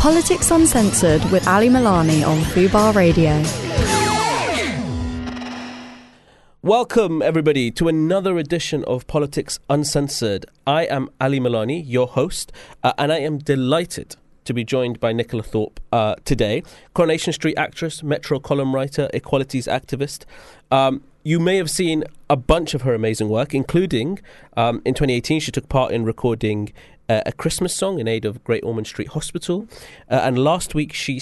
Politics Uncensored with Ali Milani on Fubar Radio. Welcome, everybody, to another edition of Politics Uncensored. I am Ali Milani, your host, and I am delighted to be joined by Nicola Thorpe today, Coronation Street actress, Metro column writer, equalities activist. You may have seen a bunch of her amazing work, including in 2018 she took part in recording a Christmas song in aid of Great Ormond Street Hospital, and last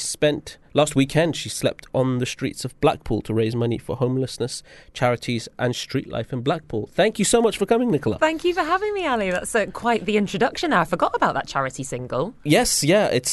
weekend she slept on the streets of Blackpool to raise money for homelessness, charities and street life in Blackpool. Thank you so much for coming, Nicola. Thank you for having me, Ali. That's quite the introduction now. I forgot about that charity single. Yes, yeah, it's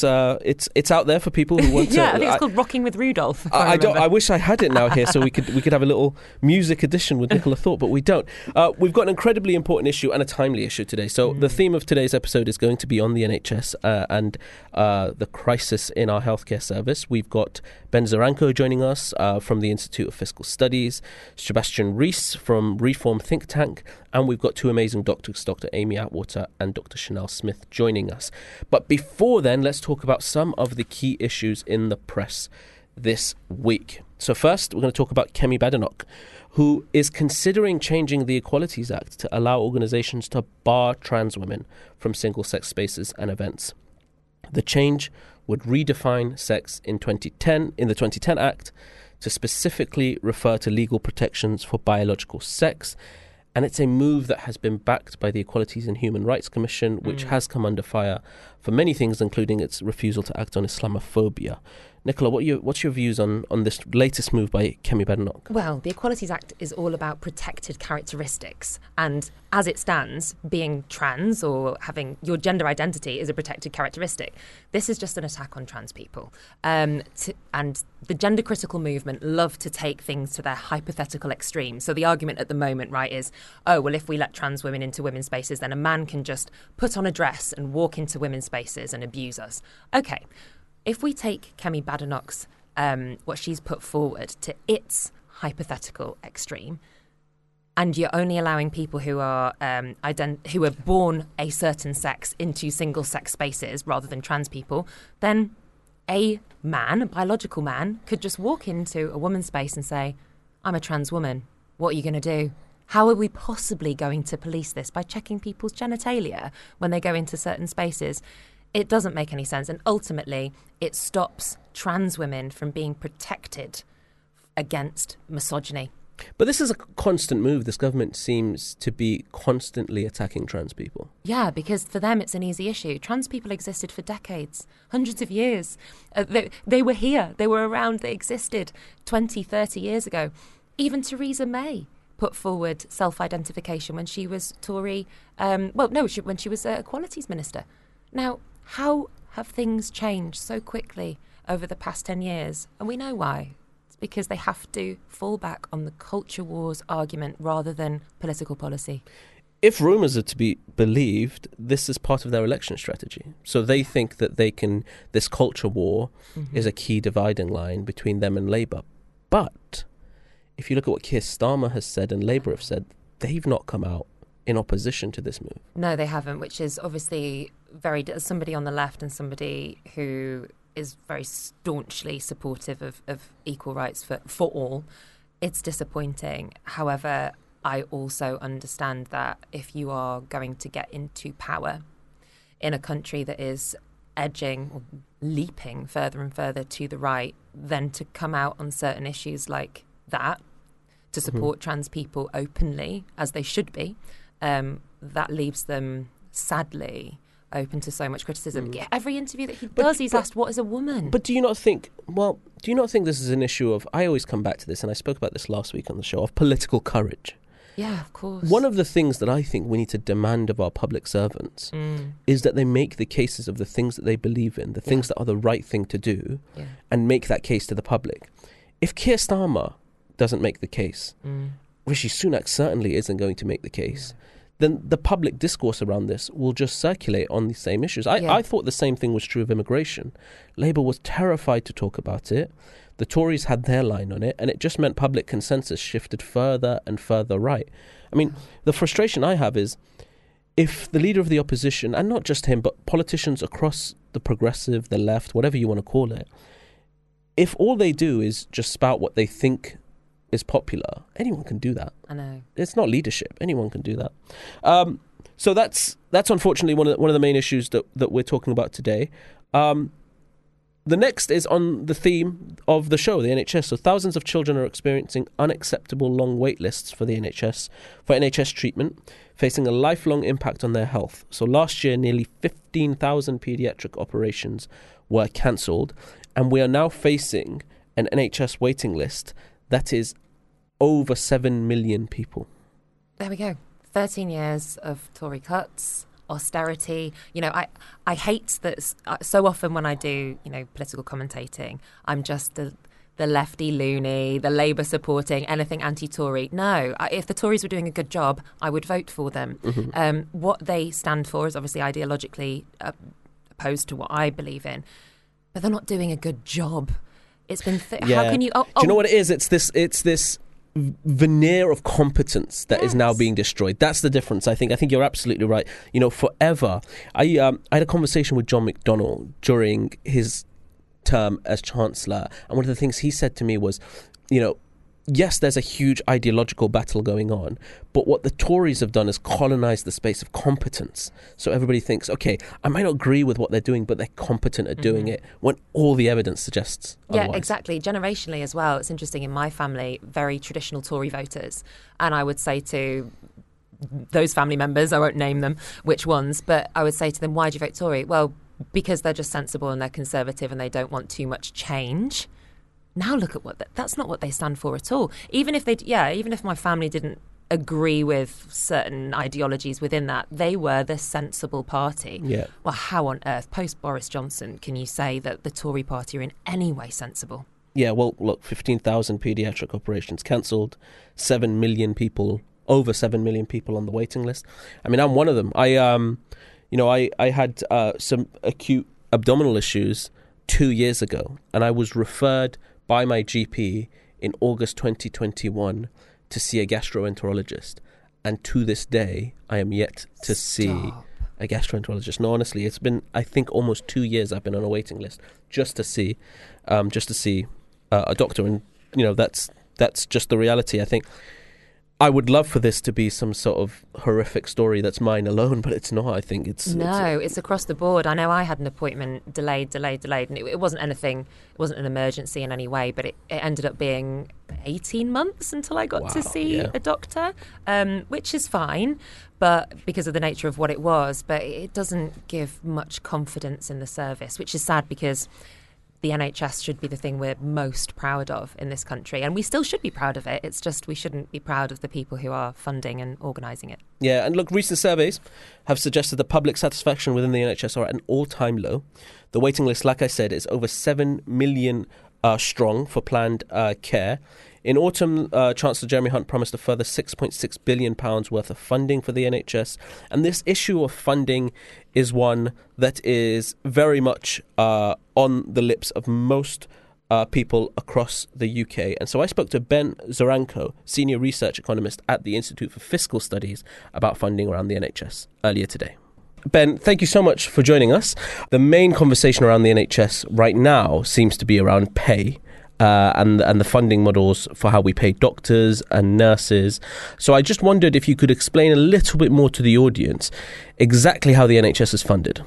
out there for people who want to. Yeah, I think it's called Rocking with Rudolph. I wish I had it now here so we could have a little music edition with Nicola Thorpe, but we don't. We've got an incredibly important issue and a timely issue today. So the theme of today's episode is going to be on the NHS and the crisis in our healthcare service. We've got Ben Zaranko joining us from the Institute of Fiscal Studies, Sebastian Rees from Reform Think Tank, and we've got two amazing doctors, Dr. Amy Atwater and Dr. Chanel Smith, joining us. But before then, let's talk about some of the key issues in the press this week. So first, we're going to talk about Kemi Badenoch, who is considering changing the Equalities Act to allow organisations to bar trans women from single-sex spaces and events. The change would redefine sex in the 2010 Act to specifically refer to legal protections for biological sex, and it's a move that has been backed by the Equalities and Human Rights Commission, which has come under fire for many things, including its refusal to act on Islamophobia. Nicola, what's your views on this latest move by Kemi Badenoch? Well, the Equalities Act is all about protected characteristics. And as it stands, being trans or having your gender identity is a protected characteristic. This is just an attack on trans people. And the gender critical movement love to take things to their hypothetical extreme. So the argument at the moment, right, is, oh, well, if we let trans women into women's spaces, then a man can just put on a dress and walk into women's spaces and abuse us. Okay. If we take Kemi Badenoch's, what she's put forward to its hypothetical extreme, and you're only allowing people who are who are born a certain sex into single-sex spaces rather than trans people, then a biological man, could just walk into a woman's space and say, I'm a trans woman. What are you going to do? How are we possibly going to police this? By checking people's genitalia when they go into certain spaces? It doesn't make any sense. And ultimately, it stops trans women from being protected against misogyny. But this is a constant move. This government seems to be constantly attacking trans people. Yeah, because for them, it's an easy issue. Trans people existed for decades, hundreds of years. They were here. They were around. They existed 20, 30 years ago. Even Theresa May put forward self-identification when she was Tory. When she was Equalities Minister. Now, how have things changed so quickly over the past 10 years? And we know why. It's because they have to fall back on the culture wars argument rather than political policy. If rumours are to be believed, this is part of their election strategy. So they think that this culture war is a key dividing line between them and Labour. But if you look at what Keir Starmer has said and Labour have said, they've not come out in opposition to this move. No, they haven't, which is obviously somebody on the left and somebody who is very staunchly supportive of equal rights for all. It's disappointing. However, I also understand that if you are going to get into power in a country that is edging or leaping further and further to the right, then to come out on certain issues like that, to support trans people openly, as they should be, that leaves them, sadly, open to so much criticism. Every interview that he does, he's asked, what is a woman? But do you not think this is an issue of, I always come back to this, and I spoke about this last week on the show, of political courage? Yeah, of course. One of the things that I think we need to demand of our public servants is that they make the cases of the things that they believe in, the things that are the right thing to do, and make that case to the public. If Keir Starmer doesn't make the case, Rishi Sunak certainly isn't going to make the case, then the public discourse around this will just circulate on the same issues. I thought the same thing was true of immigration. Labour was terrified to talk about it. The Tories had their line on it, and it just meant public consensus shifted further and further right. I mean, the frustration I have is if the leader of the opposition, and not just him, but politicians across the progressive, the left, whatever you want to call it, if all they do is just spout what they think is popular, anyone can do that. I know. It's not leadership. Anyone can do that. So that's unfortunately one of the main issues that we're talking about today. The next is on the theme of the show, the NHS. So thousands of children are experiencing unacceptable long wait lists for the NHS treatment, facing a lifelong impact on their health. So last year, nearly 15,000 paediatric operations were cancelled, and we are now facing an NHS waiting list that is over 7 million people. There we go. 13 years of Tory cuts, austerity. I hate that so often when I do, political commentating, I'm just the lefty loony, the Labour supporting, anything anti-Tory. No, if the Tories were doing a good job, I would vote for them. Mm-hmm. What they stand for is obviously ideologically opposed to what I believe in, but they're not doing a good job. It's been how can you? Do you know what it is? It's this veneer of competence that is now being destroyed. That's the difference. I think you're absolutely right. Forever, I had a conversation with John McDonnell during his term as Chancellor, and one of the things he said to me was, yes, there's a huge ideological battle going on, but what the Tories have done is colonise the space of competence. So everybody thinks, okay, I might not agree with what they're doing, but they're competent at doing it, when all the evidence suggests otherwise. Yeah, exactly. Generationally as well. It's interesting, in my family, very traditional Tory voters. And I would say to those family members, I won't name them, which ones, but I would say to them, why do you vote Tory? Well, because they're just sensible and they're conservative and they don't want too much change. Now look at that's not what they stand for at all. Even if my family didn't agree with certain ideologies within that, they were the sensible party. Yeah. Well, how on earth, post Boris Johnson, can you say that the Tory party are in any way sensible? Yeah, well, look, 15,000 paediatric operations cancelled, over 7 million people on the waiting list. I mean, I'm one of them. I had some acute abdominal issues 2 years ago, and I was referred by my GP in August 2021 to see a gastroenterologist. And to this day, I am yet to see a gastroenterologist. No, honestly, it's been, I think, almost 2 years I've been on a waiting list just to see a doctor. And, that's just the reality. I think I would love for this to be some sort of horrific story that's mine alone, but it's not. I think it's across the board. I know I had an appointment delayed, and it wasn't anything. It wasn't an emergency in any way, but it ended up being 18 months until I got to see a doctor, which is fine, but because of the nature of what it was. But it doesn't give much confidence in the service, which is sad because the NHS should be the thing we're most proud of in this country, and we still should be proud of it. It's just we shouldn't be proud of the people who are funding and organising it. Yeah, and look, recent surveys have suggested that public satisfaction within the NHS are at an all-time low. The waiting list, like I said, is over 7 million strong for planned care. In autumn, Chancellor Jeremy Hunt promised a further £6.6 billion worth of funding for the NHS. And this issue of funding is one that is very much on the lips of most people across the UK. And so I spoke to Ben Zoranko, Senior Research Economist at the Institute for Fiscal Studies, about funding around the NHS earlier today. Ben, thank you so much for joining us. The main conversation around the NHS right now seems to be around pay. And the funding models for how we pay doctors and nurses. So I just wondered if you could explain a little bit more to the audience exactly how the NHS is funded.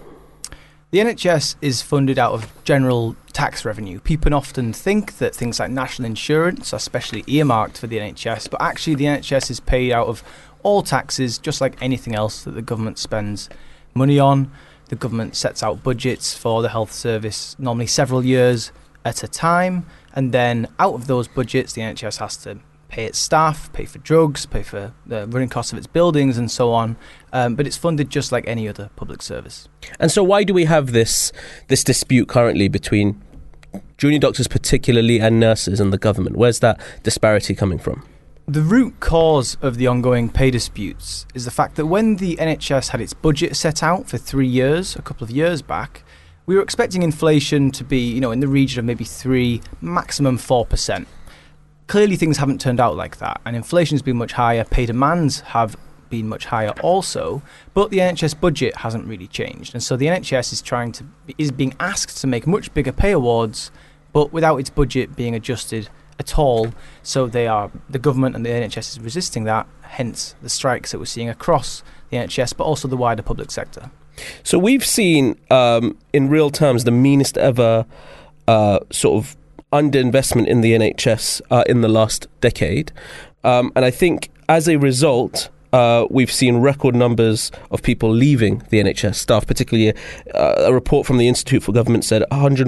The NHS is funded out of general tax revenue. People often think that things like national insurance are specially earmarked for the NHS, but actually the NHS is paid out of all taxes, just like anything else that the government spends money on. The government sets out budgets for the health service, normally several years at a time. And then out of those budgets, the NHS has to pay its staff, pay for drugs, pay for the running costs of its buildings and so on. But it's funded just like any other public service. And so why do we have this dispute currently between junior doctors particularly and nurses and the government? Where's that disparity coming from? The root cause of the ongoing pay disputes is the fact that when the NHS had its budget set out for 3 years, a couple of years back, we were expecting inflation to be, in the region of maybe 3, maximum 4%. Clearly, things haven't turned out like that, and inflation has been much higher. Pay demands have been much higher also, but the NHS budget hasn't really changed. And so the NHS is being asked to make much bigger pay awards, but without its budget being adjusted at all. So the government and the NHS is resisting that, hence the strikes that we're seeing across the NHS, but also the wider public sector. So we've seen, in real terms, the meanest ever sort of underinvestment in the NHS in the last decade. And I think as a result, we've seen record numbers of people leaving the NHS staff, particularly a report from the Institute for Government said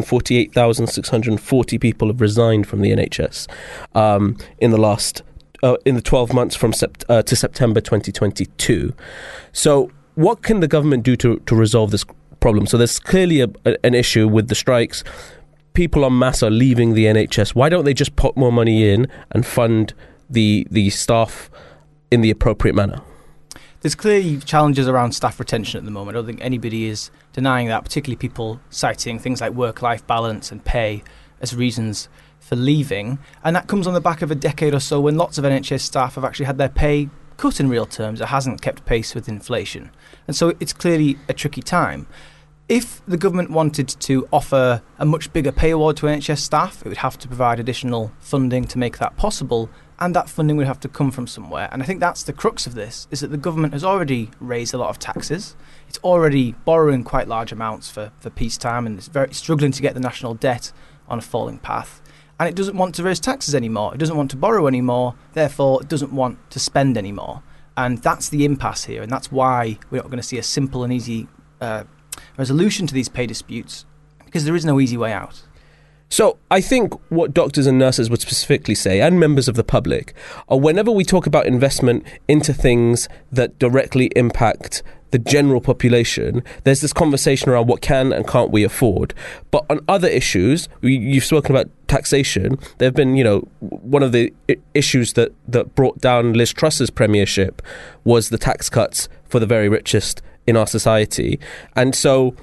148,640 people have resigned from the NHS in the 12 months from to September 2022. So what can the government do to resolve this problem? So there's clearly an issue with the strikes. People en masse are leaving the NHS. Why don't they just put more money in and fund the staff in the appropriate manner? There's clearly challenges around staff retention at the moment. I don't think anybody is denying that, particularly people citing things like work-life balance and pay as reasons for leaving. And that comes on the back of a decade or so when lots of NHS staff have actually had their pay cut in real terms. It hasn't kept pace with inflation. And so it's clearly a tricky time. If the government wanted to offer a much bigger pay award to NHS staff, it would have to provide additional funding to make that possible, and that funding would have to come from somewhere. And I think that's the crux of this, is that the government has already raised a lot of taxes. It's already borrowing quite large amounts for peacetime, and it's very struggling to get the national debt on a falling path. And it doesn't want to raise taxes anymore. It doesn't want to borrow anymore. Therefore, it doesn't want to spend anymore. And that's the impasse here, and that's why we're not going to see a simple and easy resolution to these pay disputes, because there is no easy way out. So I think what doctors and nurses would specifically say, and members of the public, are whenever we talk about investment into things that directly impact the general population, there's this conversation around what can and can't we afford. But on other issues, you've spoken about taxation. There have been, one of the issues that brought down Liz Truss's premiership was the tax cuts for the very richest in our society. And so,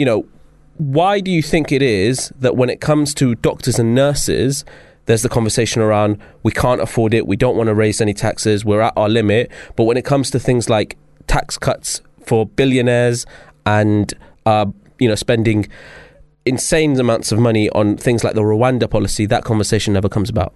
why do you think it is that when it comes to doctors and nurses, there's the conversation around we can't afford it, we don't want to raise any taxes, we're at our limit, but when it comes to things like tax cuts for billionaires and spending insane amounts of money on things like the Rwanda policy, that conversation never comes about?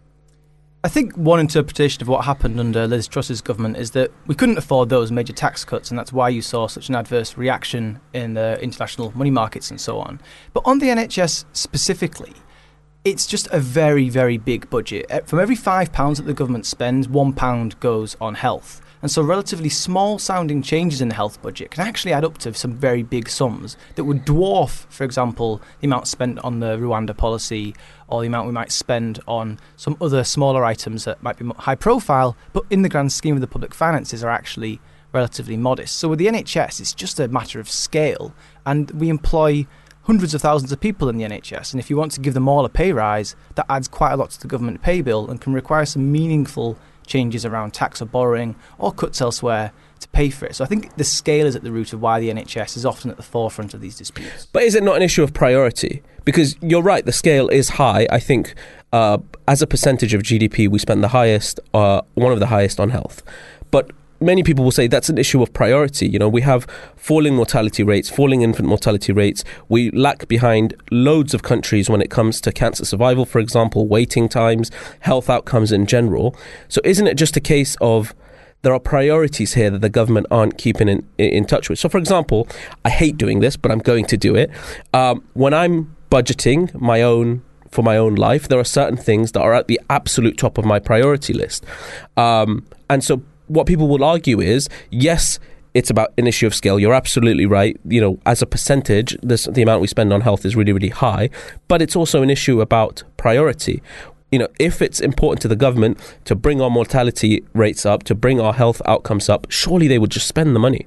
I think one interpretation of what happened under Liz Truss's government is that we couldn't afford those major tax cuts, and that's why you saw such an adverse reaction in the international money markets and so on. But on the NHS specifically, it's just a very, very big budget. From every £5 that the government spends, £1 goes on health. And so relatively small-sounding changes in the health budget can actually add up to some very big sums that would dwarf, for example, the amount spent on the Rwanda policy or the amount we might spend on some other smaller items that might be high-profile, but in the grand scheme of the public finances are actually relatively modest. So with the NHS, it's just a matter of scale, and we employ hundreds of thousands of people in the NHS, and if you want to give them all a pay rise, that adds quite a lot to the government pay bill and can require some meaningful changes around tax or borrowing or cuts elsewhere to pay for it. So I think the scale is at the root of why the NHS is often at the forefront of these disputes. But is it not an issue of priority? Because you're right, the scale is high. I think as a percentage of GDP, we spend the highest, one of the highest on health. But many people will say that's an issue of priority. We have falling mortality rates, falling infant mortality rates. We lag behind loads of countries when it comes to cancer survival, for example, waiting times, health outcomes in general. So isn't it just a case of there are priorities here that the government aren't keeping in touch with? So, for example, I hate doing this, but I'm going to do it. When I'm budgeting for my own life, there are certain things that are at the absolute top of my priority list. And so what people will argue is, yes, it's about an issue of scale. You're absolutely right. As a percentage, the amount we spend on health is really, really high. But it's also an issue about priority. If it's important to the government to bring our mortality rates up, to bring our health outcomes up, surely they would just spend the money.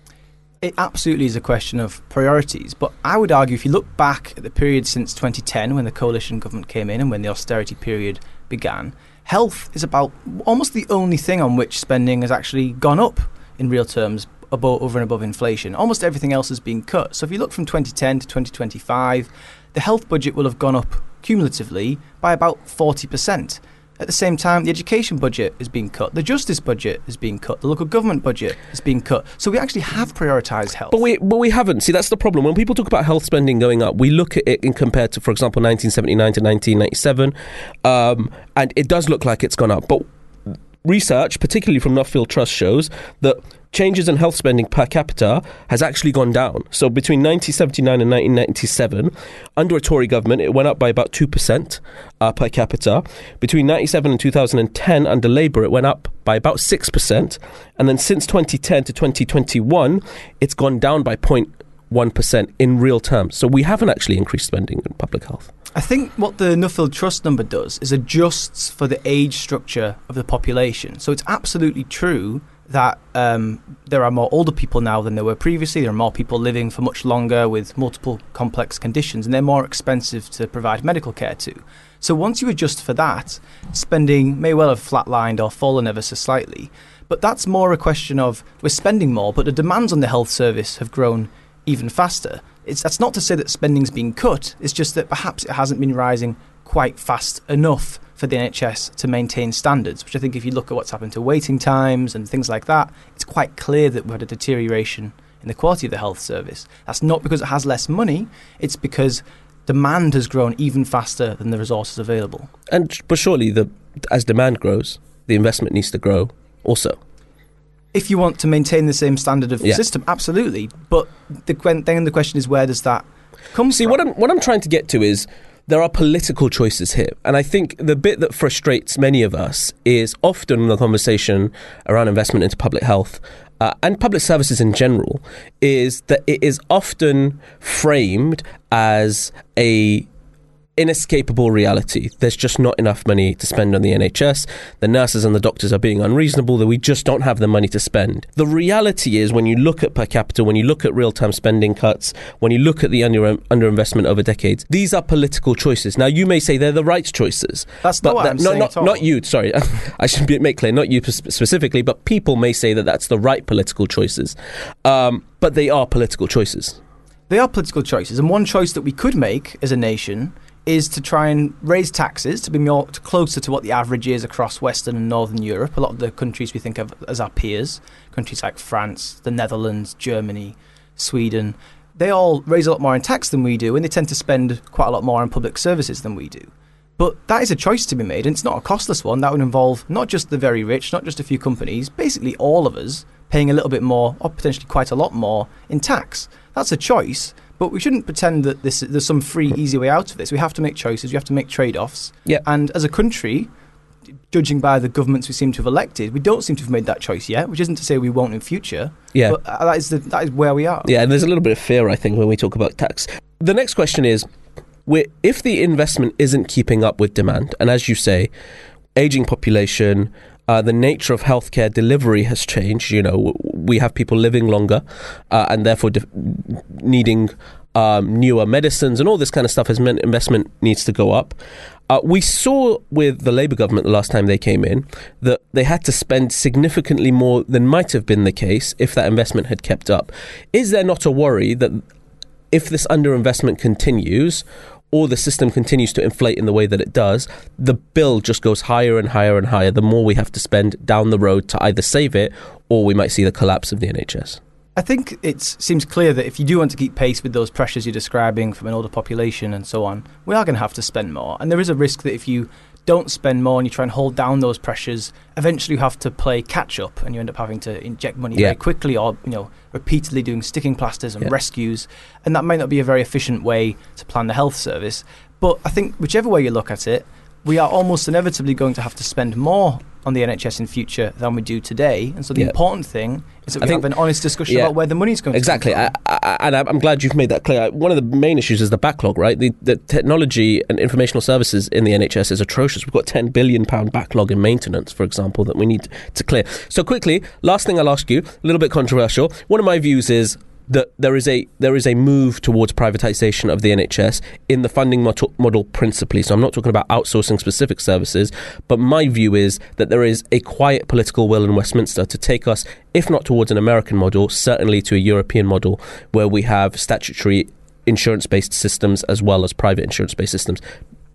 It absolutely is a question of priorities. But I would argue if you look back at the period since 2010, when the coalition government came in and when the austerity period began, health is about almost the only thing on which spending has actually gone up in real terms over and above inflation. Almost everything else has been cut. So if you look from 2010 to 2025, the health budget will have gone up cumulatively by about 40%. At the same time, the education budget is being cut, the justice budget is being cut, the local government budget is being cut. So we actually have prioritised health. But we haven't. See, that's the problem. When people talk about health spending going up, we look at it in compared to, for example, 1979 to 1997, and it does look like it's gone up. But research, particularly from Nuffield Trust, shows that changes in health spending per capita has actually gone down. So between 1979 and 1997, under a Tory government, it went up by about 2% per capita. Between 1997 and 2010, under Labour, it went up by about 6%. And then since 2010 to 2021, it's gone down by 0.1% in real terms. So we haven't actually increased spending in public health. I think what the Nuffield Trust number does is adjusts for the age structure of the population. So it's absolutely true that there are more older people now than there were previously. There are more people living for much longer with multiple complex conditions, and they're more expensive to provide medical care to. So once you adjust for that, spending may well have flatlined or fallen ever so slightly. But that's more a question of we're spending more, but the demands on the health service have grown even faster. That's not to say that spending's been cut, it's just that perhaps it hasn't been rising quite fast enough for the NHS to maintain standards, which I think if you look at what's happened to waiting times and things like that, it's quite clear that we've had a deterioration in the quality of the health service. That's not because it has less money, it's because demand has grown even faster than the resources available. But surely, as demand grows, the investment needs to grow also. If you want to maintain the same standard of system, absolutely. But then the question is, where does that come from? What I'm trying to get to is there are political choices here. And I think the bit that frustrates many of us is often in the conversation around investment into public health and public services in general is that it is often framed as a inescapable reality. There's just not enough money to spend on the NHS. The nurses and the doctors are being unreasonable, that we just don't have the money to spend. The reality is, when you look at per capita, when you look at real-time spending cuts, when you look at the underinvestment over decades, these are political choices. Now, you may say they're the right choices. That's not what I'm saying at all. Not you, sorry. I should make clear, not you specifically, but people may say that that's the right political choices. But they are political choices. They are political choices. And one choice that we could make as a nation is to try and raise taxes to be closer to what the average is across Western and Northern Europe. A lot of the countries we think of as our peers, countries like France, the Netherlands, Germany, Sweden, they all raise a lot more in tax than we do, and they tend to spend quite a lot more on public services than we do. But that is a choice to be made, and it's not a costless one. That would involve not just the very rich, not just a few companies, basically all of us paying a little bit more, or potentially quite a lot more, in tax. That's a choice. But we shouldn't pretend that there's some free, easy way out of this. We have to make choices. We have to make trade-offs. Yeah. And as a country, judging by the governments we seem to have elected, we don't seem to have made that choice yet, which isn't to say we won't in future. Yeah. But that is where we are. Yeah, and there's a little bit of fear, I think, when we talk about tax. The next question is, if the investment isn't keeping up with demand, and as you say, aging population, the nature of healthcare delivery has changed. You know, we have people living longer and therefore needing newer medicines, and all this kind of stuff has meant investment needs to go up. We saw with the Labour government the last time they came in that they had to spend significantly more than might have been the case if that investment had kept up. Is there not a worry that if this underinvestment continues, or the system continues to inflate in the way that it does, the bill just goes higher and higher and higher, the more we have to spend down the road to either save it, or we might see the collapse of the NHS? I think it seems clear that if you do want to keep pace with those pressures you're describing from an older population and so on, we are going to have to spend more. And there is a risk that if you don't spend more and you try and hold down those pressures, eventually you have to play catch up and you end up having to inject money very quickly, or repeatedly doing sticking plasters and rescues, and that might not be a very efficient way to plan the health service. But I think whichever way you look at it, we are almost inevitably going to have to spend more on the NHS in future than we do today. And so the important thing is that we have an honest discussion about where the money's going to come from. And I'm glad you've made that clear. One of the main issues is the backlog, right? The technology and informational services in the NHS is atrocious. We've got £10 billion backlog in maintenance, for example, that we need to clear. So quickly, last thing I'll ask you, a little bit controversial. One of my views is that there is a move towards privatisation of the NHS in the funding model principally. So I'm not talking about outsourcing specific services, but my view is that there is a quiet political will in Westminster to take us, if not towards an American model, certainly to a European model where we have statutory insurance-based systems as well as private insurance-based systems.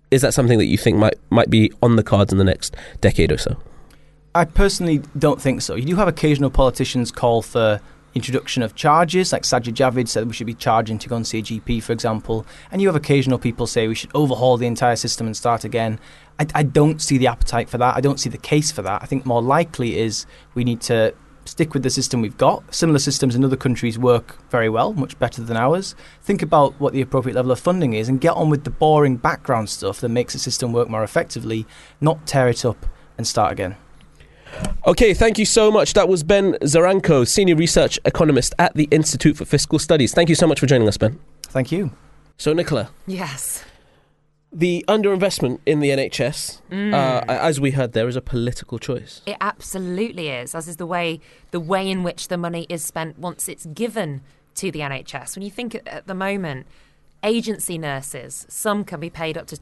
is that something that you think might be on the cards in the next decade or so? I personally don't think so. You do have occasional politicians call for introduction of charges, like Sajid Javid said we should be charging to go and see a GP, for example. And you have occasional people say we should overhaul the entire system and start again. I don't see the appetite for that. I don't see the case for that. I think more likely is we need to stick with the system we've got. Similar systems in other countries work very well, much better than ours. Think about what the appropriate level of funding is and get on with the boring background stuff that makes the system work more effectively, not tear it up and start again. Okay, thank you so much. That was Ben Zaranko, Senior Research Economist at the Institute for Fiscal Studies. Thank you so much for joining us, Ben. Thank you. So, Nicola. Yes. The underinvestment in the NHS, as we heard, there is a political choice. It absolutely is, as is the way in which the money is spent once it's given to the NHS. When you think at the moment, agency nurses, some can be paid up to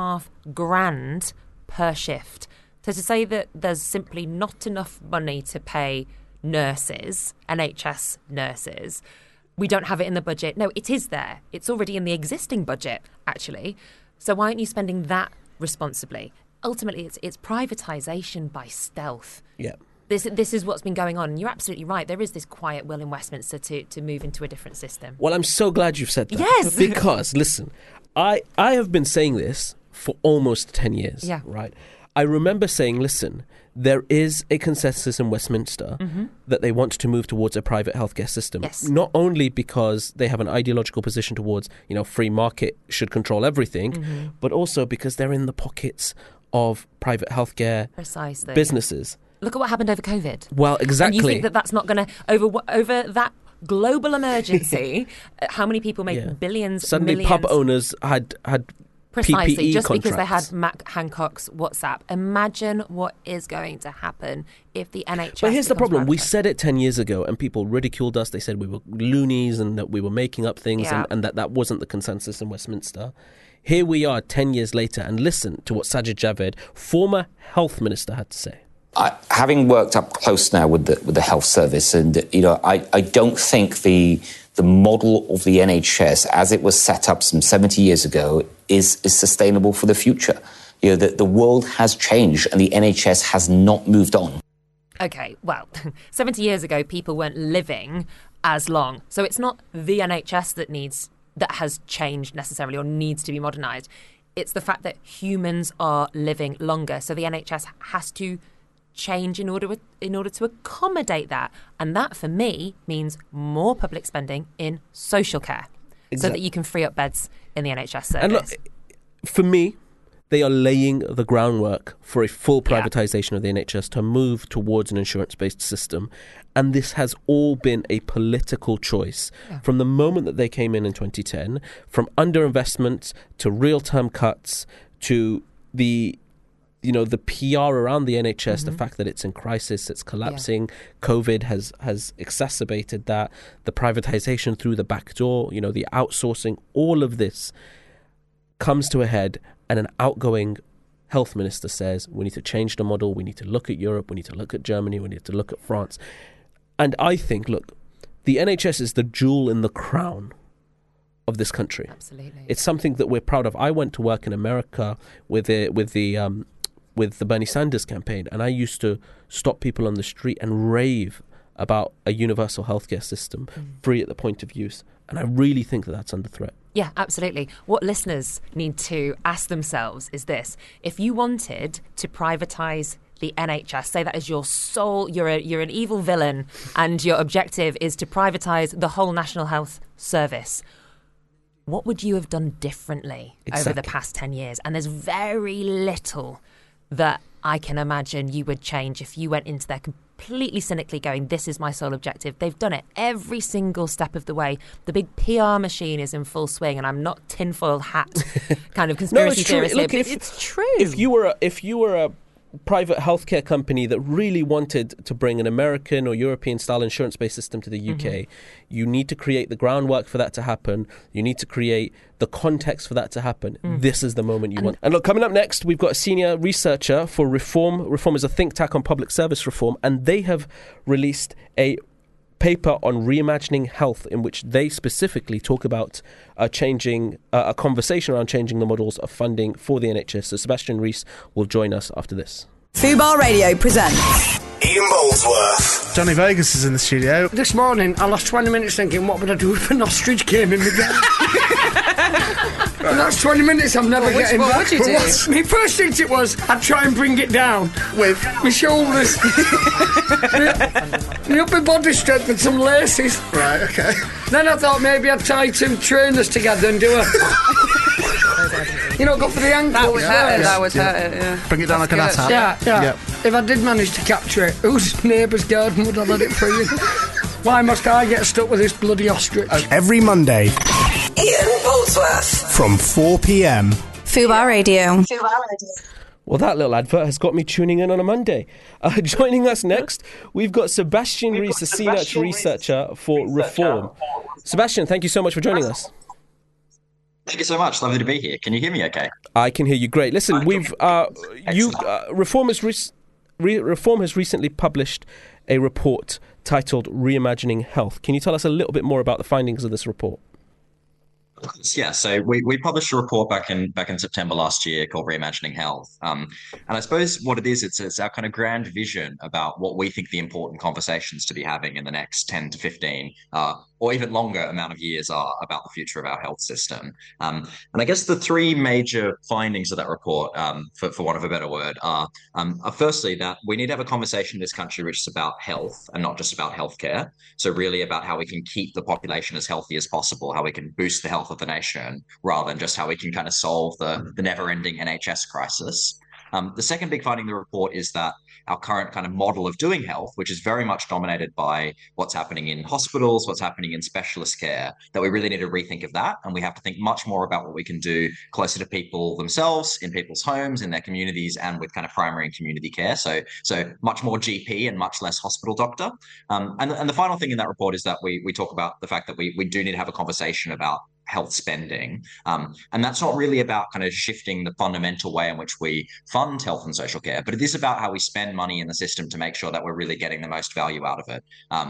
$2,500 per shift. So to say that there's simply not enough money to pay nurses, NHS nurses, we don't have it in the budget. No, it is there. It's already in the existing budget, actually. So why aren't you spending that responsibly? Ultimately, it's privatisation by stealth. Yeah. This is what's been going on. And you're absolutely right. There is this quiet will in Westminster to move into a different system. Well, I'm so glad you've said that. Yes. Because, listen, I have been saying this for almost 10 years. Yeah. Right? I remember saying, listen, there is a consensus in Westminster that they want to move towards a private healthcare system. Yes. Not only because they have an ideological position towards, free market should control everything, but also because they're in the pockets of private healthcare Precisely. businesses. Look at what happened over COVID. Well, exactly. And you think that's not going to, over that global emergency, how many people made billions, Suddenly millions? pub owners had Precisely, PPE just contracts. because they had Mac Hancock's WhatsApp. Imagine what is going to happen if the NHS. But here's the becomes problem. We privatised. said it 10 years ago and people ridiculed us. They said we were loonies and that we were making up things and that wasn't the consensus in Westminster. Here we are 10 years later and listen to what Sajid Javid, former health minister, had to say. Having worked up close now with the health service, and I don't think the model of the NHS as it was set up some 70 years ago is sustainable for the future. The world has changed and the NHS has not moved on. Okay, well, 70 years ago, people weren't living as long, so it's not the NHS that has changed necessarily or needs to be modernised. It's the fact that humans are living longer, so the NHS has to change in order to accommodate that, and that for me means more public spending in social care, so that you can free up beds in the NHS service. And look, for me, they are laying the groundwork for a full privatisation of the NHS to move towards an insurance-based system, and this has all been a political choice from the moment that they came in 2010, from underinvestment to real-term cuts to the PR around the NHS, the fact that it's in crisis, it's collapsing. COVID has exacerbated that. The privatisation through the back door, the outsourcing, all of this comes to a head, and an outgoing health minister says we need to change the model, we need to look at Europe, we need to look at Germany, we need to look at France. And I think, look, the NHS is the jewel in the crown of this country. Absolutely. It's something that we're proud of. I went to work in America with the Bernie Sanders campaign, and I used to stop people on the street and rave about a universal healthcare system, free at the point of use. And I really think that that's under threat. Yeah, absolutely. What listeners need to ask themselves is this. If you wanted to privatise the NHS, say that is your sole, you're an evil villain and your objective is to privatise the whole National Health Service, what would you have done differently over the past 10 years? And there's very little that I can imagine you would change if you went into there completely cynically going, this is my sole objective. They've done it every single step of the way. The big PR machine is in full swing, and I'm not tinfoil hat kind of conspiracy theorist here, but it's true. If you were a private healthcare company that really wanted to bring an American or European style insurance-based system to the UK, you need to create the groundwork for that to happen. You need to create the context for that to happen. This is the moment you want. And look, coming up next, we've got a senior researcher for Reform. Reform is a think tank on public service reform, and they have released a paper on reimagining health, in which they specifically talk about changing a conversation around changing the models of funding for the NHS. So Sebastian Rees will join us after this. Fubar Radio presents Ian Boldsworth. Johnny Vegas is in the studio. This morning I lost 20 minutes thinking what would I do if an ostrich came in my game. And that's 20 minutes I'm never getting back. What would you do? My first instinct was I'd try and bring it down with my shoulders, my upper body strength and some laces. Right, okay. Then I thought maybe I'd tie two trainers together and do a go for the ankle. That would hurt it, yeah. Bring it down like an ass. Yeah. Yep. If I did manage to capture it, whose neighbour's garden would I let it free in? Why must I get stuck with this bloody ostrich? Every Monday Ian Boldsworth from 4 p.m. Fubar Radio. Well, that little advert has got me tuning in on a Monday. Joining us next, we've got Sebastian Rees, a CNUT researcher for Reform. Sebastian, thank you so much for joining us. Thank you so much. Lovely to be here. Can you hear me okay? I can hear you great. Listen, Reform has recently published a report titled Reimagining Health. Can you tell us a little bit more about the findings of this report? Yeah, so we published a report back in September last year called Reimagining Health. And I suppose what it is, it's our kind of grand vision about what we think the important conversations to be having in the next 10 to 15 or even longer amount of years are about the future of our health system. And I guess the three major findings of that report, for want of a better word, are firstly that we need to have a conversation in this country which is about health and not just about healthcare. So really about how we can keep the population as healthy as possible, how we can boost the health of the nation, rather than just how we can kind of solve the never-ending NHS crisis. The second big finding of the report is that our current kind of model of doing health, which is very much dominated by what's happening in hospitals, what's happening in specialist care, that we really need to rethink of that. And we have to think much more about what we can do closer to people themselves, in people's homes, in their communities, and with kind of primary and community care. So much more GP and much less hospital doctor. And the final thing in that report is that we talk about the fact that we do need to have a conversation about health spending. And that's not really about kind of shifting the fundamental way in which we fund health and social care, but it is about how we spend money in the system to make sure that we're really getting the most value out of it.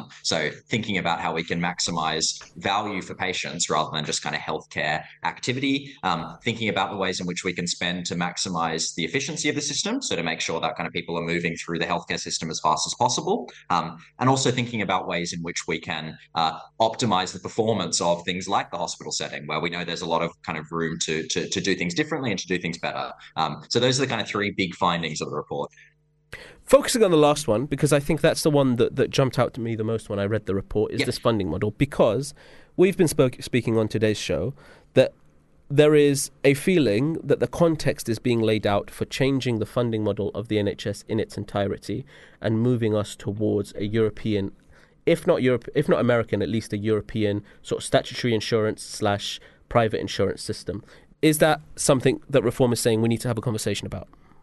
So thinking about how we can maximize value for patients rather than just kind of healthcare activity, thinking about the ways in which we can spend to maximize the efficiency of the system. So to make sure that kind of people are moving through the healthcare system as fast as possible. And also thinking about ways in which we can optimize the performance of things like the hospital setting, where we know there's a lot of kind of room to do things differently and to do things better. So those are the kind of three big findings of the report. Focusing on the last one, because I think that's the one that jumped out to me the most when I read the report, is this funding model, because we've been speaking on today's show that there is a feeling that the context is being laid out for changing the funding model of the NHS in its entirety and moving us towards a European, if not American, at least a European sort of statutory insurance / private insurance system. Is that something that Reform is saying we need to have a conversation about?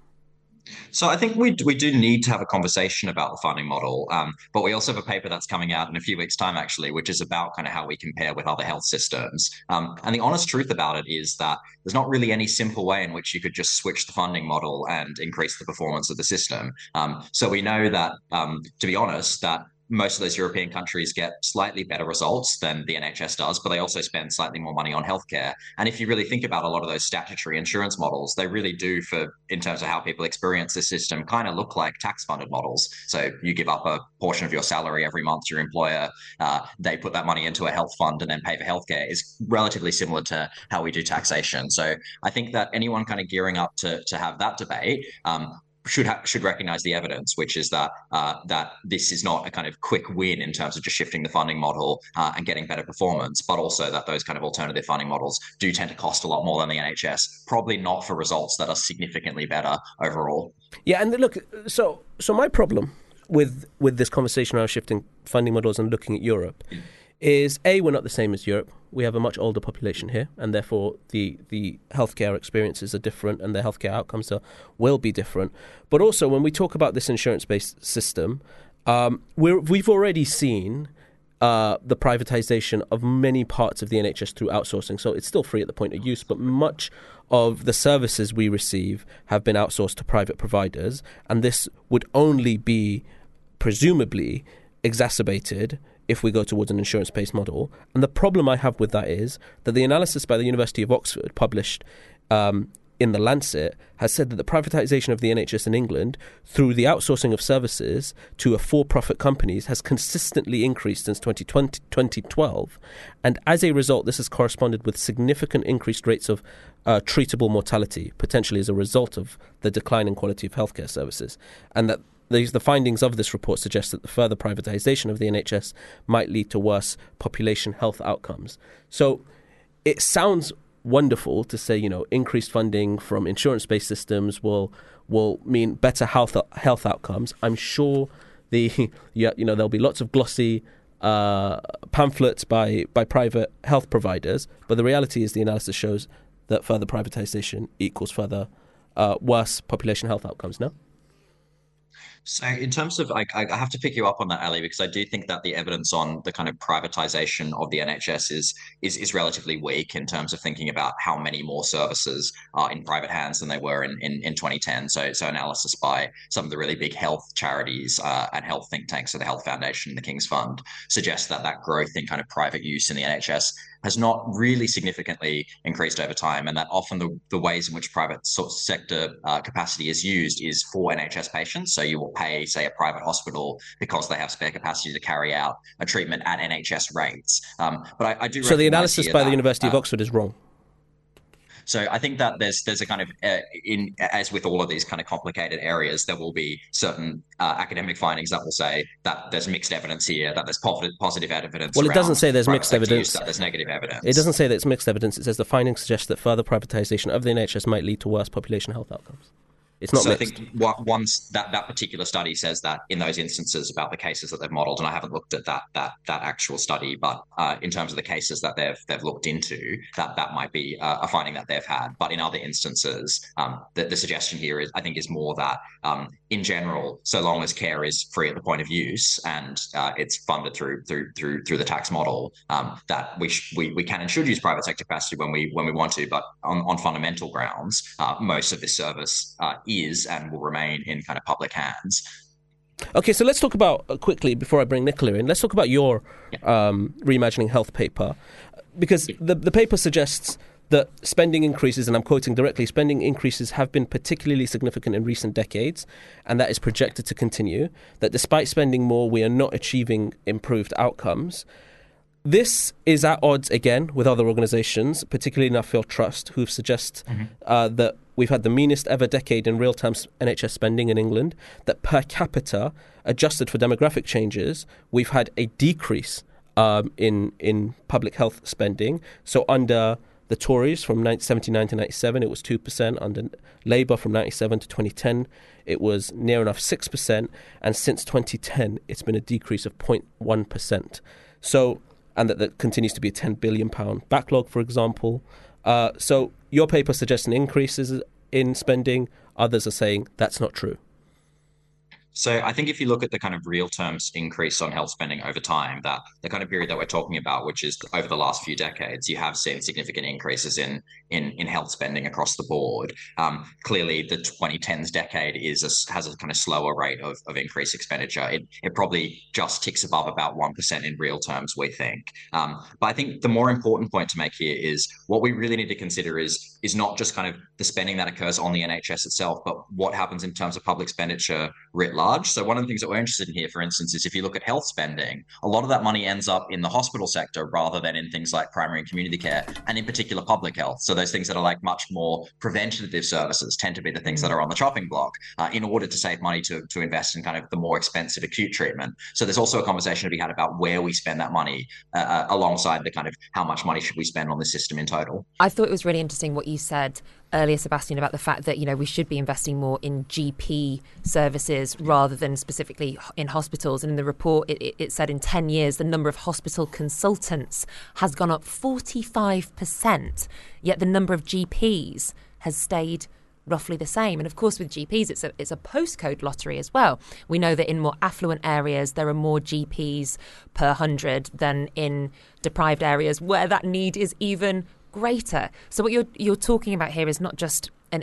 So I think we do need to have a conversation about the funding model, but we also have a paper that's coming out in a few weeks' time, actually, which is about kind of how we compare with other health systems. And the honest truth about it is that there's not really any simple way in which you could just switch the funding model and increase the performance of the system. So we know that, to be honest, that most of those European countries get slightly better results than the NHS does, but they also spend slightly more money on healthcare. And if you really think about a lot of those statutory insurance models, they really do, in terms of how people experience this system, kind of look like tax-funded models. So you give up a portion of your salary every month to your employer, they put that money into a health fund and then pay for healthcare. Is relatively similar to how we do taxation. So I think that anyone kind of gearing up to have that debate should recognize the evidence, which is that this is not a kind of quick win in terms of just shifting the funding model and getting better performance, but also that those kind of alternative funding models do tend to cost a lot more than the NHS, probably not for results that are significantly better overall. Yeah, and look, so my problem with this conversation around shifting funding models and looking at Europe is, A, we're not the same as Europe. We have a much older population here, and therefore the healthcare experiences are different and the healthcare outcomes will be different. But also, when we talk about this insurance-based system, we've already seen the privatization of many parts of the NHS through outsourcing. So it's still free at the point of use, but much of the services we receive have been outsourced to private providers, and this would only be presumably exacerbated if we go towards an insurance-based model. And the problem I have with that is that the analysis by the University of Oxford published in The Lancet has said that the privatisation of the NHS in England through the outsourcing of services to for-profit companies has consistently increased since 2012. And as a result, this has corresponded with significant increased rates of treatable mortality, potentially as a result of the decline in quality of healthcare services. And that the findings of this report suggest that the further privatisation of the NHS might lead to worse population health outcomes. So it sounds wonderful to say, increased funding from insurance-based systems will mean better health outcomes. I'm sure there'll be lots of glossy pamphlets by private health providers, but the reality is the analysis shows that further privatisation equals further worse population health outcomes. No? So in terms of, I have to pick you up on that, Ali, because I do think that the evidence on the kind of privatization of the NHS is relatively weak in terms of thinking about how many more services are in private hands than they were in 2010. So analysis by some of the really big health charities and health think tanks, so the Health Foundation and the King's Fund, suggests that growth in kind of private use in the NHS has not really significantly increased over time, and that often the ways in which private sector capacity is used is for NHS patients. So you will pay, say, a private hospital because they have spare capacity to carry out a treatment at NHS rates. But I do. So the analysis by the University of Oxford is wrong. So I think that there's a kind of, as with all of these kind of complicated areas, there will be certain academic findings that will say that there's mixed evidence here, that there's positive evidence. Well, it doesn't say there's mixed evidence. That there's negative evidence. It doesn't say that it's mixed evidence. It says the findings suggest that further privatisation of the NHS might lead to worse population health outcomes. It's not mixed. I think once that particular study says that in those instances about the cases that they've modelled, and I haven't looked at that actual study, but in terms of the cases that they've looked into, that might be a finding that they've had. But in other instances, the suggestion here is, I think, is more that in general, so long as care is free at the point of use and it's funded through the tax model, that we can and should use private sector capacity when we want to, but on fundamental grounds, most of this service is and will remain in kind of public hands. Okay, so let's talk about, quickly, before I bring Nicola in, let's talk about your Reimagining Health paper, because the paper suggests that spending increases, and I'm quoting directly, spending increases have been particularly significant in recent decades, and that is projected to continue, that despite spending more, we are not achieving improved outcomes. This is at odds, again, with other organisations, particularly Nuffield Trust, who suggest that we've had the meanest ever decade in real terms NHS spending in England, that per capita, adjusted for demographic changes, we've had a decrease in public health spending. So under the Tories from 1979 to 97, it was 2%. Under Labour from 97 to 2010, it was near enough 6%. And since 2010, it's been a decrease of 0.1%. So, and that continues to be a £10 billion backlog, for example. So your paper suggests an increase in spending. Others are saying that's not true. So I think if you look at the kind of real terms increase on health spending over time, that the kind of period that we're talking about, which is over the last few decades, you have seen significant increases in health spending across the board. Clearly, the 2010s decade has a kind of slower rate of increased expenditure. It probably just ticks above about 1% in real terms, we think. But I think the more important point to make here is what we really need to consider is not just kind of the spending that occurs on the NHS itself, but what happens in terms of public expenditure writ large. So one of the things that we're interested in here, for instance, is if you look at health spending, a lot of that money ends up in the hospital sector rather than in things like primary and community care, and in particular public health. So those things that are like much more preventative services tend to be the things that are on the chopping block in order to save money to invest in kind of the more expensive acute treatment. So there's also a conversation to be had about where we spend that money alongside the kind of how much money should we spend on the system in total. I thought it was really interesting what you said earlier, Sebastian, about the fact that, we should be investing more in GP services rather than specifically in hospitals. And in the report, it said in 10 years, the number of hospital consultants has gone up 45%, yet the number of GPs has stayed roughly the same. And of course, with GPs, it's a postcode lottery as well. We know that in more affluent areas, there are more GPs per 100 than in deprived areas where that need is even greater. So what you're talking about here is not just an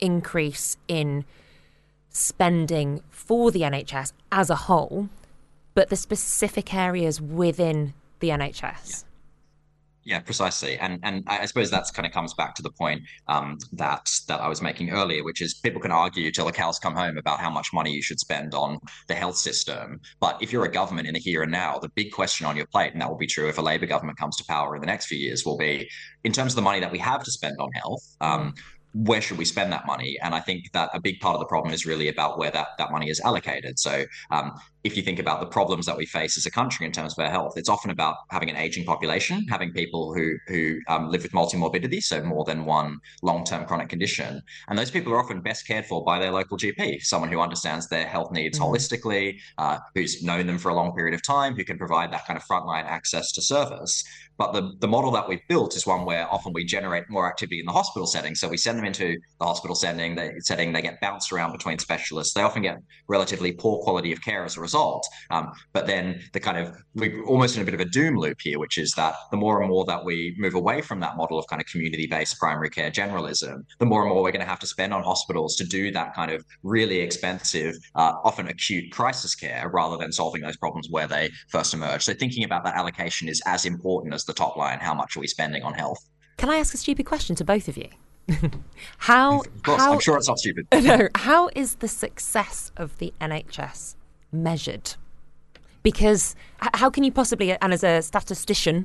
increase in spending for the NHS as a whole, but the specific areas within the NHS. Yeah, precisely, and I suppose that's kind of comes back to the point that I was making earlier, which is people can argue till the cows come home about how much money you should spend on the health system, but if you're a government in the here and now, the big question on your plate, and that will be true if a Labour government comes to power in the next few years, will be in terms of the money that we have to spend on health. Where should we spend that money? And I think that a big part of the problem is really about where that money is allocated. So if you think about the problems that we face as a country in terms of our health, it's often about having an aging population, having people who live with multimorbidity, so more than one long-term chronic condition. And those people are often best cared for by their local GP, someone who understands their health needs holistically, who's known them for a long period of time, who can provide that kind of frontline access to service. But the model that we've built is one where often we generate more activity in the hospital setting. So we send them into the hospital setting, they get bounced around between specialists. They often get relatively poor quality of care as a result. But then we're almost in a bit of a doom loop here, which is that the more and more that we move away from that model of kind of community-based primary care generalism, the more and more we're going to have to spend on hospitals to do that kind of really expensive, often acute crisis care, rather than solving those problems where they first emerge. So thinking about that allocation is as important as the top line. How much are we spending on health? Can I ask a stupid question to both of you? Of course, I'm sure it's not stupid. No, how is the success of the NHS measured? Because how can you possibly, and as a statistician,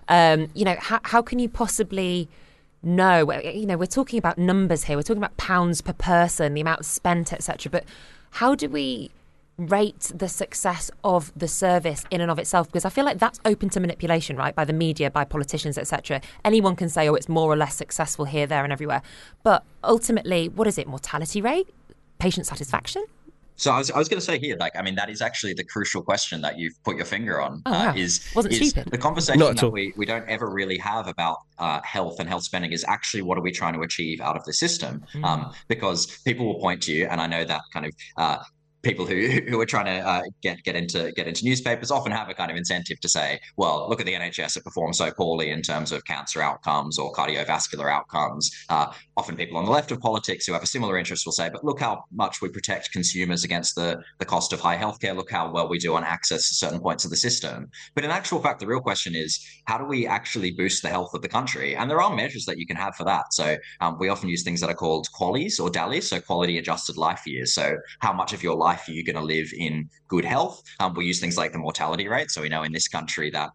how can you possibly know? We're talking about numbers here. We're talking about pounds per person, the amount spent, etc. But how do we rate the success of the service in and of itself? Because I feel like that's open to manipulation, right, by the media, by politicians, etc. Anyone can say, it's more or less successful here, there and everywhere. But ultimately, what is it? Mortality rate? Patient satisfaction? So I was going to say here, that is actually the crucial question that you've put your finger on. Wasn't stupid. The conversation that we don't ever really have about health and health spending is actually what are we trying to achieve out of the system? Because people will point to you, and I know that kind of people who are trying to get into newspapers often have a kind of incentive to say, well, look at the NHS, it performs so poorly in terms of cancer outcomes or cardiovascular outcomes. Often people on the left of politics who have a similar interest will say, but look how much we protect consumers against the cost of high healthcare. Look how well we do on access to certain points of the system. But in actual fact, the real question is, how do we actually boost the health of the country? And there are measures that you can have for that. So we often use things that are called QALYs or DALYs, so quality adjusted life years. So how much of your life are you going to live in good health? We use things like the mortality rate. So we know in this country that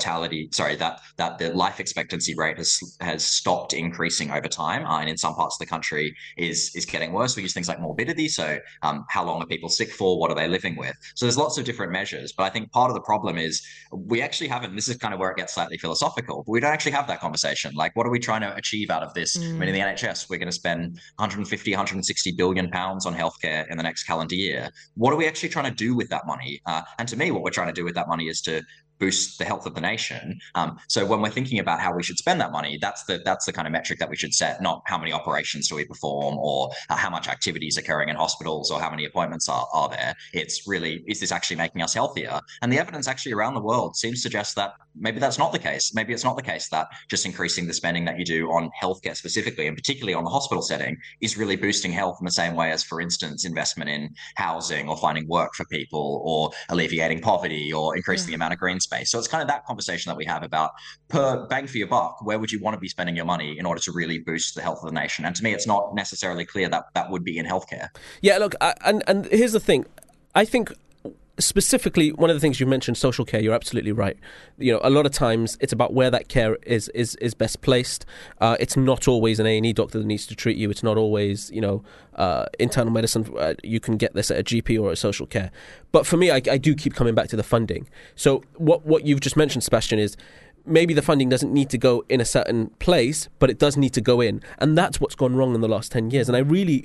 that the life expectancy rate has stopped increasing over time, and in some parts of the country is getting worse. We use things like morbidity. So how long are people sick for? What are they living with? So there's lots of different measures. But I think part of the problem is we actually haven't, this is kind of where it gets slightly philosophical, but we don't actually have that conversation. Like, what are we trying to achieve out of this? I mean, in the NHS, we're going to spend 150, 160 billion pounds on healthcare in the next calendar year. What are we actually trying to do with that money? And to me, what we're trying to do with that money is to boost the health of the nation. So when we're thinking about how we should spend that money, that's the kind of metric that we should set, not how many operations do we perform or how much activity is occurring in hospitals or how many appointments are there. It's really, is this actually making us healthier? And the evidence actually around the world seems to suggest that maybe that's not the case. Maybe it's not the case that just increasing the spending that you do on healthcare specifically, and particularly on the hospital setting, is really boosting health in the same way as, for instance, investment in housing or finding work for people or alleviating poverty or increasing the amount of green space. So it's kind of that conversation that we have about, per bang for your buck, where would you want to be spending your money in order to really boost the health of the nation? And to me, it's not necessarily clear that that would be in healthcare. Yeah, look, and here's the thing. I think specifically, one of the things you mentioned, social care, you're absolutely right. You know, a lot of times it's about where that care is best placed. It's not always an A&E doctor that needs to treat you. It's not always, internal medicine. You can get this at a GP or at social care. But for me, I do keep coming back to the funding. So what you've just mentioned, Sebastian, is maybe the funding doesn't need to go in a certain place, but it does need to go in. And that's what's gone wrong in the last 10 years. And I really,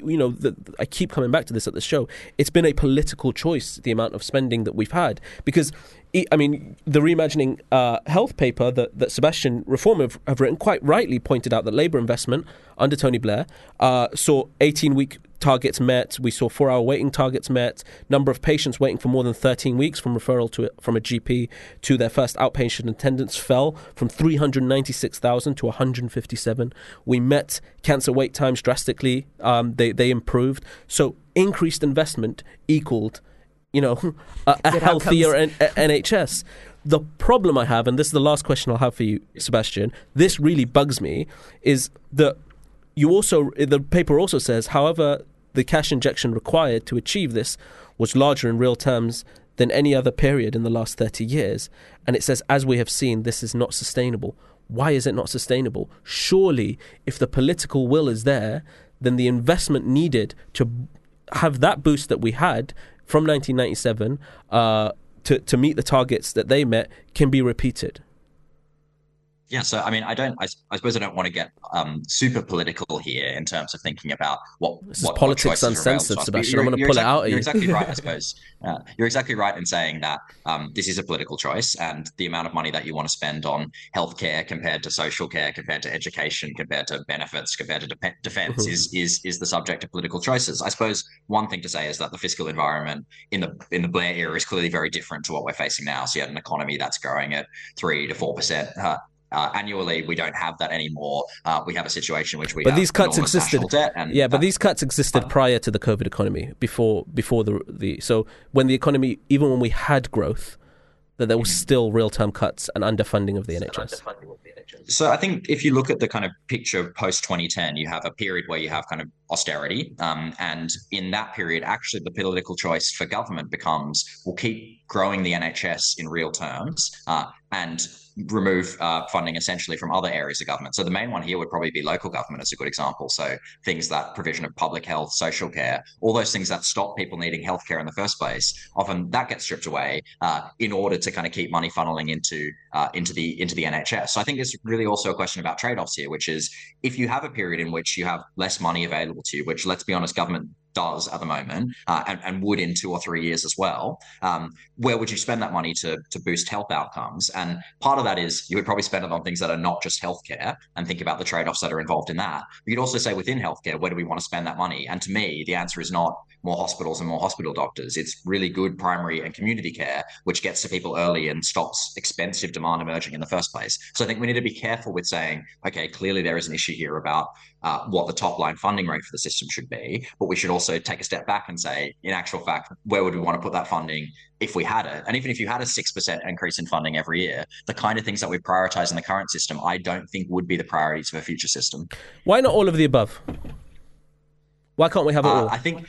I keep coming back to this at the show. It's been a political choice, the amount of spending that we've had. Because, I mean, the Reimagining Health paper that Sebastian Reform have written quite rightly pointed out that Labour investment under Tony Blair saw 18-week targets met. We saw 4-hour waiting targets met. Number of patients waiting for more than 13 weeks from referral from a GP to their first outpatient attendance fell from 396,000 to 157. We met cancer wait times drastically. They improved. So increased investment equaled a healthier NHS. The problem I have, and this is the last question I'll have for you, Sebastian, this really bugs me, is that the paper also says, however, the cash injection required to achieve this was larger in real terms than any other period in the last 30 years. And it says, as we have seen, this is not sustainable. Why is it not sustainable? Surely, if the political will is there, then the investment needed to have that boost that we had from 1997 to meet the targets that they met can be repeated. Yeah, so I mean, I suppose I don't want to get super political here in terms of thinking about what politics uncensored, Sebastian. I'm going to pull it out at you. You're exactly right, I suppose. You're exactly right in saying that this is a political choice, and the amount of money that you want to spend on healthcare compared to social care, compared to education, compared to benefits, compared to defence is the subject of political choices. I suppose one thing to say is that the fiscal environment in the Blair era is clearly very different to what we're facing now. So you had an economy that's growing at 3 to 4%. Annually, we don't have that anymore. We have a situation in which we have these cuts existed. Debt but these cuts existed prior to the COVID economy, before the so when the economy, even when we had growth, that there was still real-term cuts and underfunding of the NHS. So I think if you look at the kind of picture post-2010, you have a period where you have kind of austerity. And in that period, actually, the political choice for government becomes, we'll keep growing the NHS in real terms and remove funding essentially from other areas of government. So the main one here would probably be local government as a good example. So things that provision of public health, social care, all those things that stop people needing healthcare in the first place, often that gets stripped away in order to kind of keep money funneling into the NHS. So I think it's really also a question about trade-offs here, which is if you have a period in which you have less money available to you, which, let's be honest, government does at the moment and would in 2 or 3 years as well, where would you spend that money to boost health outcomes? And part of that is you would probably spend it on things that are not just healthcare and think about the trade-offs that are involved in that. But you'd also say within healthcare, where do we want to spend that money? And to me, the answer is not more hospitals and more hospital doctors. It's really good primary and community care, which gets to people early and stops expensive demand emerging in the first place. So I think we need to be careful with saying, okay, clearly there is an issue here about what the top line funding rate for the system should be, but we should also take a step back and say, in actual fact, where would we want to put that funding if we had it? And even if you had a 6% increase in funding every year, the kind of things that we prioritize in the current system, I don't think would be the priorities of a future system. Why not all of the above? Why can't we have it all? I think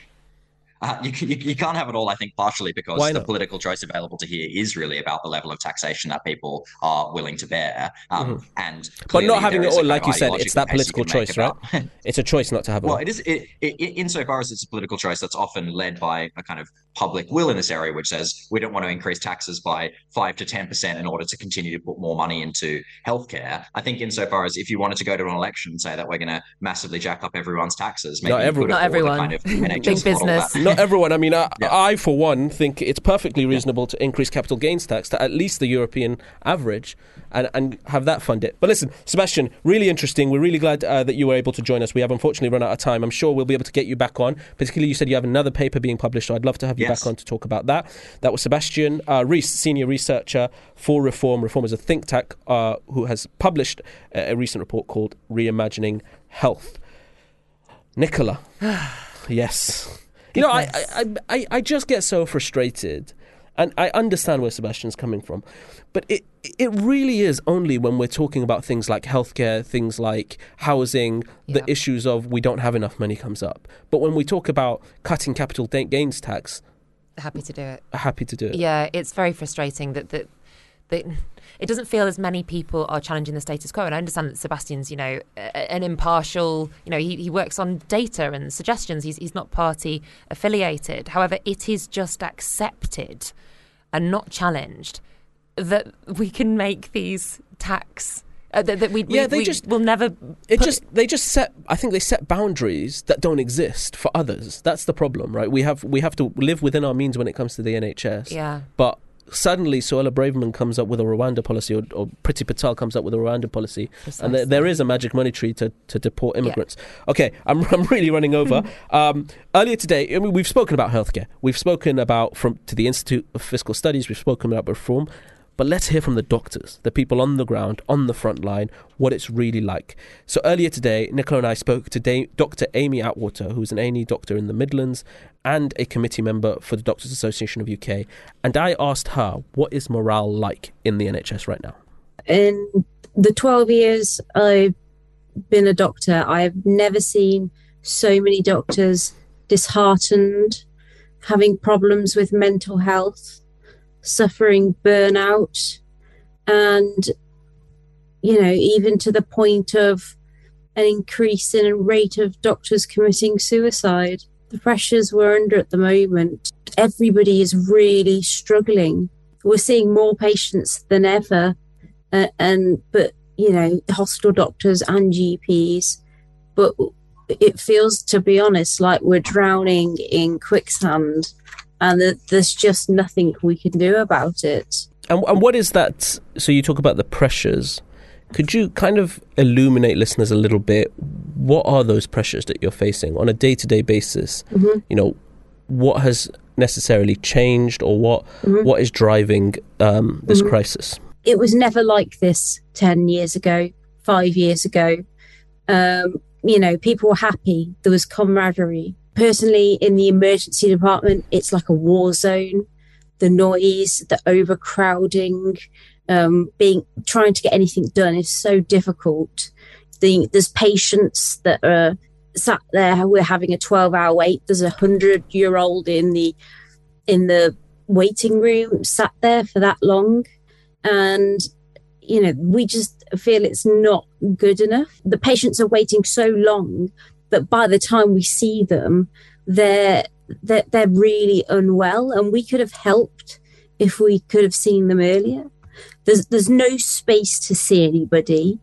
you can't have it all, I think, partially because the political choice available to here is really about the level of taxation that people are willing to bear. And but not having it all, like you said, it's that political choice, right? It's a choice not to have it all. Well, it is insofar as it's a political choice that's often led by a kind of public will in this area, which says we don't want to increase taxes by 5 to 10% in order to continue to put more money into healthcare. I think insofar as if you wanted to go to an election and say that we're going to massively jack up everyone's taxes, maybe not everyone. Kind of Big business. Not everyone. I mean, I, for one, think it's perfectly reasonable to increase capital gains tax to at least the European average and have that fund it. But listen, Sebastian, really interesting. We're really glad that you were able to join us. We have unfortunately run out of time. I'm sure we'll be able to get you back on. Particularly, you said you have another paper being published, so I'd love to have you back on to talk about that. That was Sebastian Rees, senior researcher for Reform. Reform is a think tank who has published a recent report called Reimagining Health. Nicola. Yes. You know, I just get so frustrated, and I understand where Sebastian's coming from, but it really is only when we're talking about things like healthcare, things like housing, the issues of we don't have enough money comes up. But when we talk about cutting capital gains tax, happy to do it. Happy to do it. Yeah, it's very frustrating that it doesn't feel as many people are challenging the status quo. And I understand that Sebastian's, an impartial, he works on data and suggestions. He's not party affiliated. However, it is just accepted and not challenged that we can make these tax will never. They just set. I think they set boundaries that don't exist for others. That's the problem, right? We have to live within our means when it comes to the NHS. Yeah. But suddenly Suella Braverman comes up with a Rwanda policy, or Priti Patel comes up with a Rwanda policy. Precisely. And there is a magic money tree to deport immigrants. Yeah. Okay, I'm really running over. Earlier today, we've spoken about healthcare. We've spoken about to the Institute of Fiscal Studies. We've spoken about reform. But let's hear from the doctors, the people on the ground, on the front line, what it's really like. So earlier today, Nicola and I spoke to Dr. Amy Atwater, who's an A&E doctor in the Midlands and a committee member for the Doctors Association of UK. And I asked her, what is morale like in the NHS right now? In the 12 years I've been a doctor, I've never seen so many doctors disheartened, having problems with mental health, suffering burnout, and, even to the point of an increase in a rate of doctors committing suicide. The pressures we're under at the moment, everybody is really struggling. We're seeing more patients than ever, but hospital doctors and GPs, but it feels, to be honest, like we're drowning in quicksand, and that there's just nothing we can do about it. And what is that? So you talk about the pressures. Could you kind of illuminate listeners a little bit? What are those pressures that you're facing on a day-to-day basis? Mm-hmm. What has necessarily changed, or what is driving this crisis? It was never like this 10 years ago, 5 years ago. People were happy. There was camaraderie. Personally, in the emergency department, it's like a war zone. The noise, the overcrowding, trying to get anything done is so difficult. There's patients that are sat there. We're having a 12-hour wait. There's a 100-year-old in the waiting room sat there for that long, and we just feel it's not good enough. The patients are waiting so long that by the time we see them, they're really unwell, and we could have helped if we could have seen them earlier. There's no space to see anybody.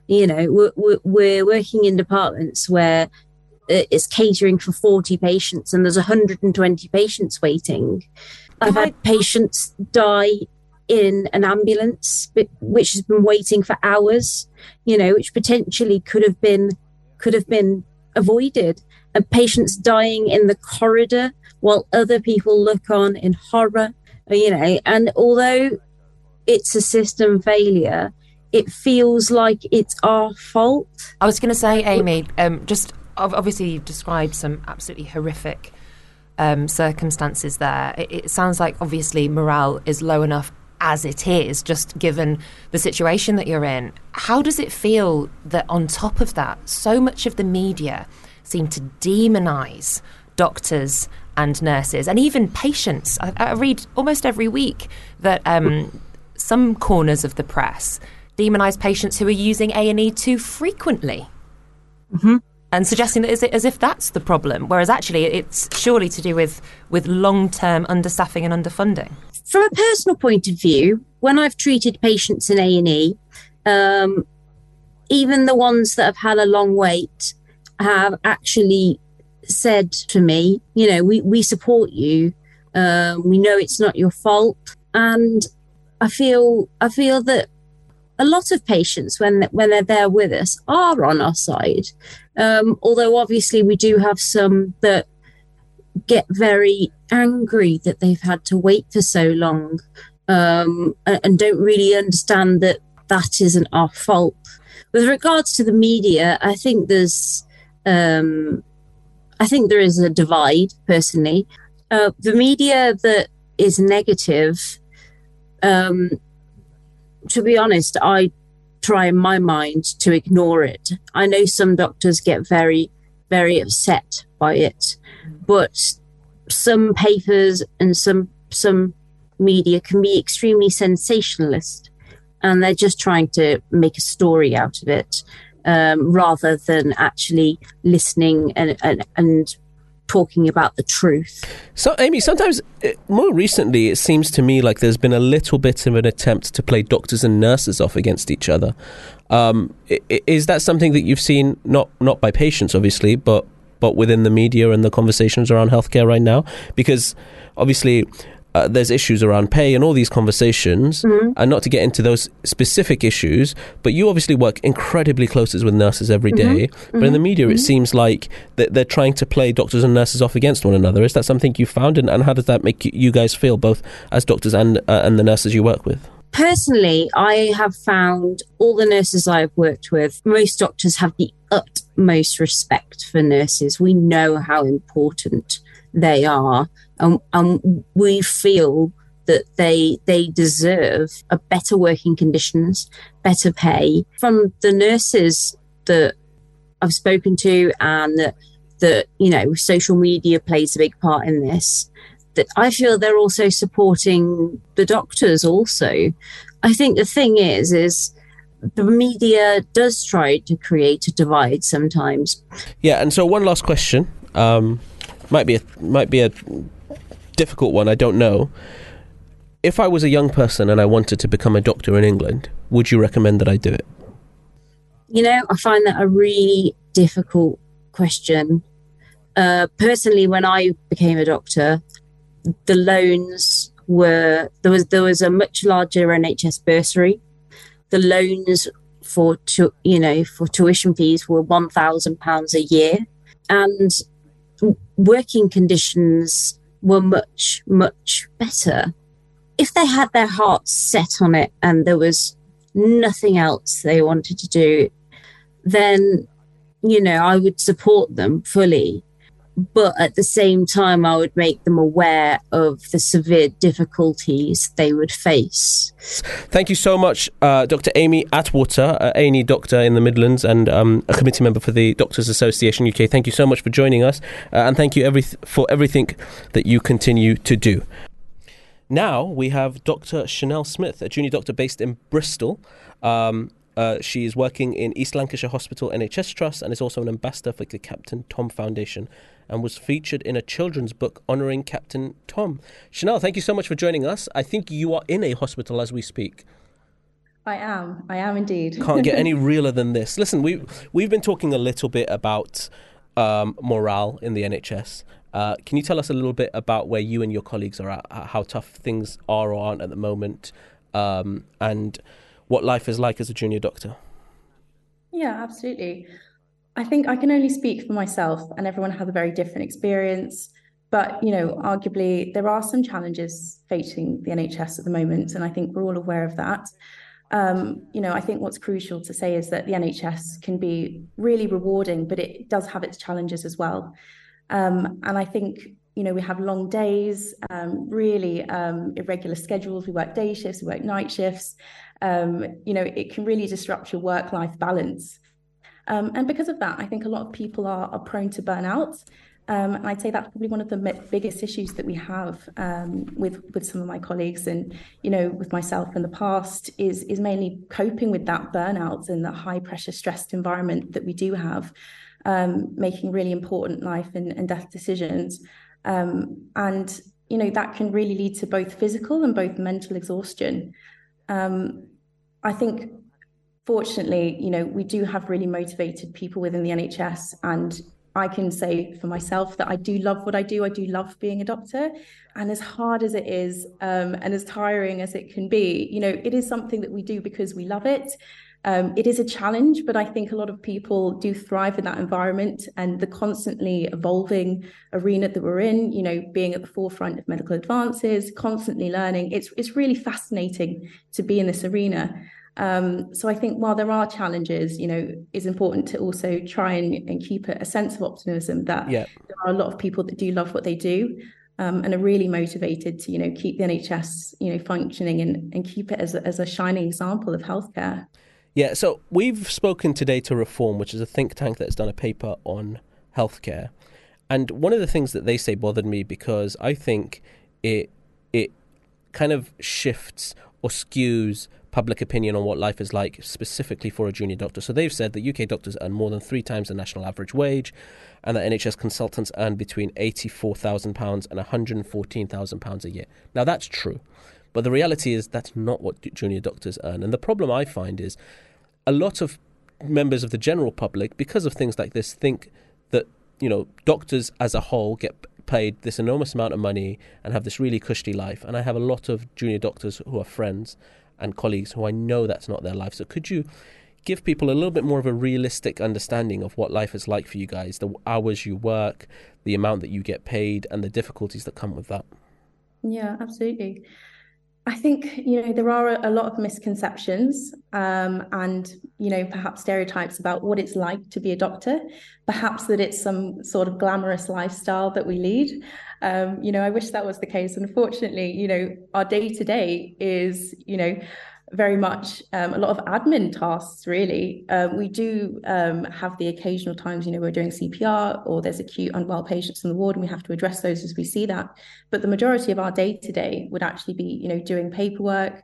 We're working in departments where it's catering for 40 patients and there's 120 patients waiting. I've had patients die in an ambulance which has been waiting for hours, which potentially could have been avoided. And patients dying in the corridor while other people look on in horror, and although it's a system failure, it feels like it's our fault. I was going to say, Amy, just obviously you've described some absolutely horrific circumstances there. It sounds like obviously morale is low enough as it is, just given the situation that you're in. How does it feel that on top of that, so much of the media seem to demonise doctors and nurses and even patients? I read almost every week that some corners of the press demonise patients who are using A&E too frequently, and suggesting that as if that's the problem, whereas actually it's surely to do with long-term understaffing and underfunding. From a personal point of view, when I've treated patients in A&E, even the ones that have had a long wait have actually said to me, we support you. We know it's not your fault. And I feel that a lot of patients, when they're there with us, are on our side. Although obviously we do have some that get very angry that they've had to wait for so long, and don't really understand that isn't our fault. With regards to the media, I think there is a divide, personally. The media that is negative, to be honest, I try in my mind to ignore it. I know some doctors get very, very upset by it, but some papers and some media can be extremely sensationalist, and they're just trying to make a story out of it, rather than actually listening and talking about the truth. So, Amy, sometimes, more recently, it seems to me like there's been a little bit of an attempt to play doctors and nurses off against each other. Is that something that you've seen, not by patients, obviously, but within the media and the conversations around healthcare right now? Because, obviously, there's issues around pay and all these conversations, and not to get into those specific issues, but you obviously work incredibly closely with nurses every day. But in the media, it seems like they're trying to play doctors and nurses off against one another. Is that something you found, and how does that make you guys feel, both as doctors and the nurses you work with? Personally, I have found all the nurses I've worked with, most doctors have the utmost respect for nurses. We know how important they are, and we feel that they deserve a better working conditions, better pay. From the nurses that I've spoken to, and that social media plays a big part in this, that I feel they're also supporting the doctors also. I think the thing is the media does try to create a divide sometimes. Yeah, and so one last question, might be a difficult one, I don't know. If I was a young person and I wanted to become a doctor in England, would you recommend that I do it? I find that a really difficult question. Personally, when I became a doctor, the loans were there was a much larger NHS bursary. The loans for tuition fees were £1,000 a year, and working conditions were much, much better. If they had their hearts set on it and there was nothing else they wanted to do, then I would support them fully. But at the same time, I would make them aware of the severe difficulties they would face. Thank you so much, Dr. Amy Atwater, A&E doctor in the Midlands and a committee member for the Doctors Association UK. Thank you so much for joining us, and thank you for everything that you continue to do. Now we have Dr. Chanel Smith, a junior doctor based in Bristol. She is working in East Lancashire Hospital NHS Trust and is also an ambassador for the Captain Tom Foundation, and was featured in a children's book honouring Captain Tom. Chanel, thank you so much for joining us. I think you are in a hospital as we speak. I am indeed. Can't get any realer than this. Listen, we've been talking a little bit about morale in the NHS. Can you tell us a little bit about where you and your colleagues are at, how tough things are or aren't at the moment, and what life is like as a junior doctor? Yeah, absolutely. I think I can only speak for myself, and everyone has a very different experience. But, arguably there are some challenges facing the NHS at the moment, and I think we're all aware of that. I think what's crucial to say is that the NHS can be really rewarding, but it does have its challenges as well. And I think, we have long days, really irregular schedules. We work day shifts, we work night shifts. It can really disrupt your work-life balance. And because of that, I think a lot of people are prone to burnout. And I'd say that's probably one of the biggest issues that we have with some of my colleagues and, with myself in the past is mainly coping with that burnout and the high pressure, stressed environment that we do have, making really important life and death decisions. That can really lead to both physical and both mental exhaustion. I think, fortunately, we do have really motivated people within the NHS, and I can say for myself that I do love what I do. I do love being a doctor, and as hard as it is, and as tiring as it can be, it is something that we do because we love it. It is a challenge, but I think a lot of people do thrive in that environment and the constantly evolving arena that we're in, being at the forefront of medical advances, constantly learning. It's really fascinating to be in this arena. So I think while there are challenges, it's important to also try and keep a sense of optimism that there are a lot of people that do love what they do, and are really motivated to, keep the NHS, functioning and keep it as a shining example of healthcare. Yeah, so we've spoken today to Reform, which is a think tank that has done a paper on healthcare. And one of the things that they say bothered me because I think it kind of shifts or skews public opinion on what life is like specifically for a junior doctor. So they've said that UK doctors earn more than 3 times the national average wage, and that NHS consultants earn between £84,000 and £114,000 a year. Now that's true. But the reality is that's not what junior doctors earn. And the problem I find is a lot of members of the general public, because of things like this, think that, doctors as a whole get paid this enormous amount of money and have this really cushy life. And I have a lot of junior doctors who are friends and colleagues who I know that's not their life. So could you give people a little bit more of a realistic understanding of what life is like for you guys, the hours you work, the amount that you get paid, and the difficulties that come with that? Yeah, absolutely. I think, there are a lot of misconceptions and, perhaps stereotypes about what it's like to be a doctor, perhaps that it's some sort of glamorous lifestyle that we lead. I wish that was the case. Unfortunately, our day-to-day is, very much a lot of admin tasks, really. We do have the occasional times, we're doing CPR or there's acute unwell patients in the ward and we have to address those as we see that. But the majority of our day-to-day would actually be, doing paperwork,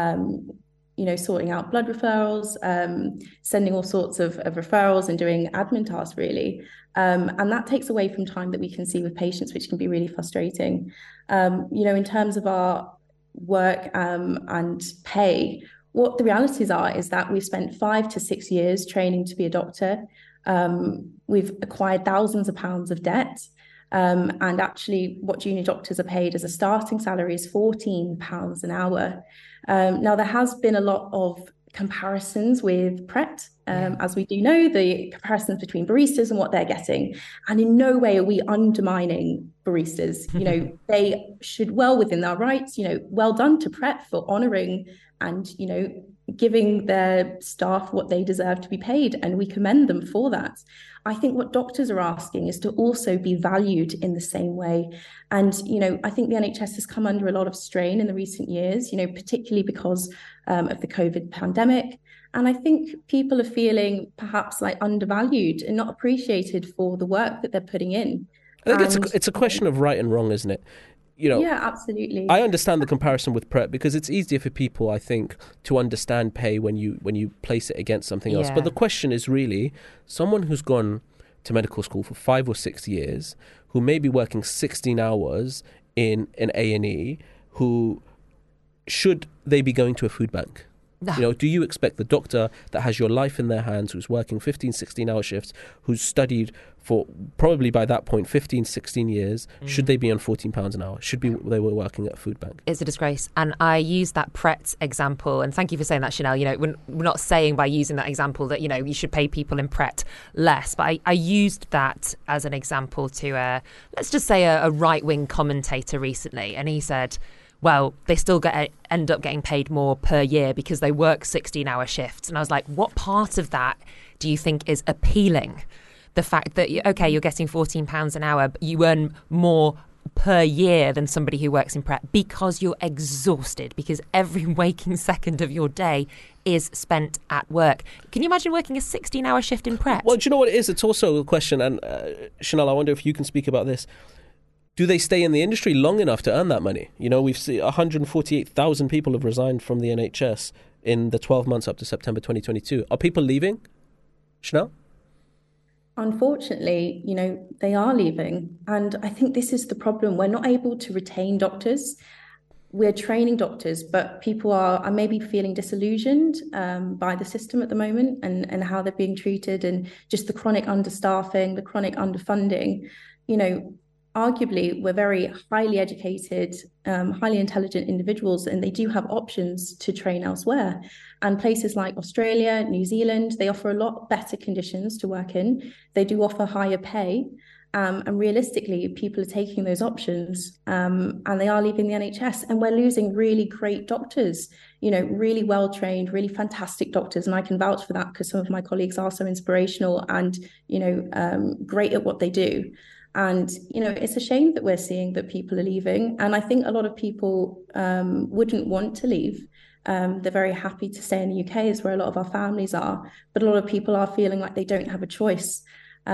sorting out blood referrals, sending all sorts of referrals and doing admin tasks, really. And that takes away from time that we can see with patients, which can be really frustrating. In terms of our work and pay, what the realities are is that we've spent 5 to 6 years training to be a doctor. We've acquired thousands of pounds of debt. And actually what junior doctors are paid as a starting salary is £14 an hour. Now, there has been a lot of comparisons with Pret. As we do know, the comparisons between baristas and what they're getting. And in no way are we undermining baristas. They should well within their rights, well done to Pret for honouring and, giving their staff what they deserve to be paid. And we commend them for that. I think what doctors are asking is to also be valued in the same way. And, I think the NHS has come under a lot of strain in the recent years, particularly because of the COVID pandemic. And I think people are feeling perhaps like undervalued and not appreciated for the work that they're putting in. I think it's a question of right and wrong, isn't it? Yeah, absolutely. I understand the comparison with Pret because it's easier for people, I think, to understand pay when you place it against something else. But the question is really someone who's gone to medical school for 5 or 6 years, who may be working 16 hours in an A&E, who should they be going to a food bank? Do you expect the doctor that has your life in their hands, who's working 15, 16-hour shifts, who's studied for probably by that point 15, 16 years, should they be on £14 an hour? Should they were working at a food bank? It's a disgrace. And I use that Pret example, and thank you for saying that, Chanel. We're not saying by using that example that, you should pay people in Pret less, but I used that as an example to, let's just say a right-wing commentator recently, and he said, well, they still end up getting paid more per year because they work 16-hour shifts. And I was like, what part of that do you think is appealing? The fact that, okay, you're getting £14 an hour, but you earn more per year than somebody who works in Pret because you're exhausted, because every waking second of your day is spent at work. Can you imagine working a 16-hour shift in Pret? Well, do you know what it is? It's also a question, and Chanel, I wonder if you can speak about this. Do they stay in the industry long enough to earn that money? We've seen 148,000 people have resigned from the NHS in the 12 months up to September 2022. Are people leaving? Chanel? Unfortunately, they are leaving. And I think this is the problem. We're not able to retain doctors. We're training doctors, but people are maybe feeling disillusioned by the system at the moment and how they're being treated, and just the chronic understaffing, the chronic underfunding. Arguably, we're very highly educated, highly intelligent individuals, and they do have options to train elsewhere. And places like Australia, New Zealand, they offer a lot better conditions to work in. They do offer higher pay. And realistically, people are taking those options and they are leaving the NHS. And we're losing really great doctors, really well-trained, really fantastic doctors. And I can vouch for that because some of my colleagues are so inspirational and, great at what they do. And, it's a shame that we're seeing that people are leaving. And I think a lot of people wouldn't want to leave. They're very happy to stay in the UK, is where a lot of our families are. But a lot of people are feeling like they don't have a choice.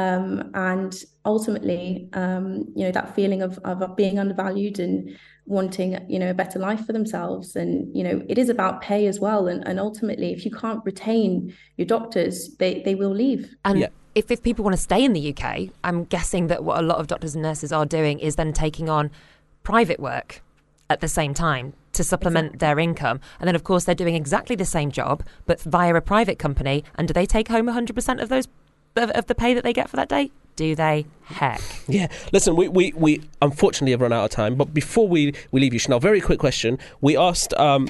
And ultimately, that feeling of being undervalued and wanting, a better life for themselves. And, it is about pay as well. And ultimately, if you can't retain your doctors, they will leave. And if people want to stay in the UK, I'm guessing that what a lot of doctors and nurses are doing is then taking on private work at the same time to supplement their income. And then, of course, they're doing exactly the same job, but via a private company. And do they take home 100% of those of the pay that they get for that day? Do they? Heck. Yeah. Listen, we unfortunately have run out of time. But before we leave you, Chanel, very quick question. We asked an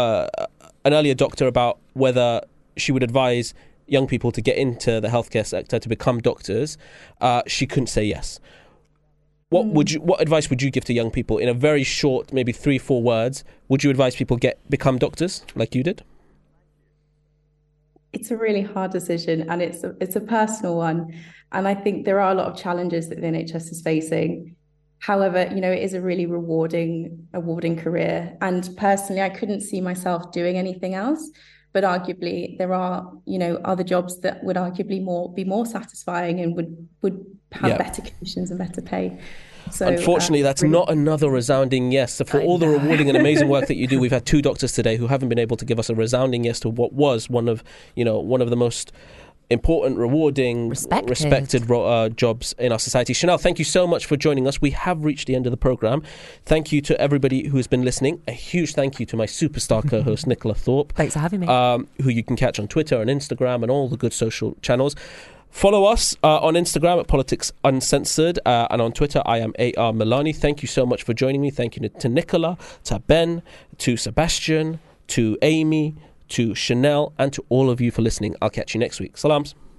earlier doctor about whether she would advise young people to get into the healthcare sector, to become doctors. She couldn't say yes. What advice would you give to young people in a very short, maybe 3-4 words? Would you advise people become doctors like you did? It's a really hard decision, and it's a personal one. And I think there are a lot of challenges that the NHS is facing. However, it is a really rewarding career. And personally, I couldn't see myself doing anything else. But arguably, there are, other jobs that would arguably be more satisfying and would have better conditions and better pay. So, unfortunately, that's not another resounding yes. So for all the rewarding and amazing work that you do, we've had 2 doctors today who haven't been able to give us a resounding yes to what was one of the most important, rewarding, respected jobs in our society. Chanel, thank you so much for joining us. We have reached the end of the programme. Thank you to everybody who has been listening. A huge thank you to my superstar co-host, Nicola Thorpe. Thanks for having me. Who you can catch on Twitter and Instagram and all the good social channels. Follow us on Instagram at Politics Uncensored and on Twitter, I am A.R. Milani. Thank you so much for joining me. Thank you to Nicola, to Ben, to Sebastian, to Amy, to Chanel, and to all of you for listening. I'll catch you next week. Salams.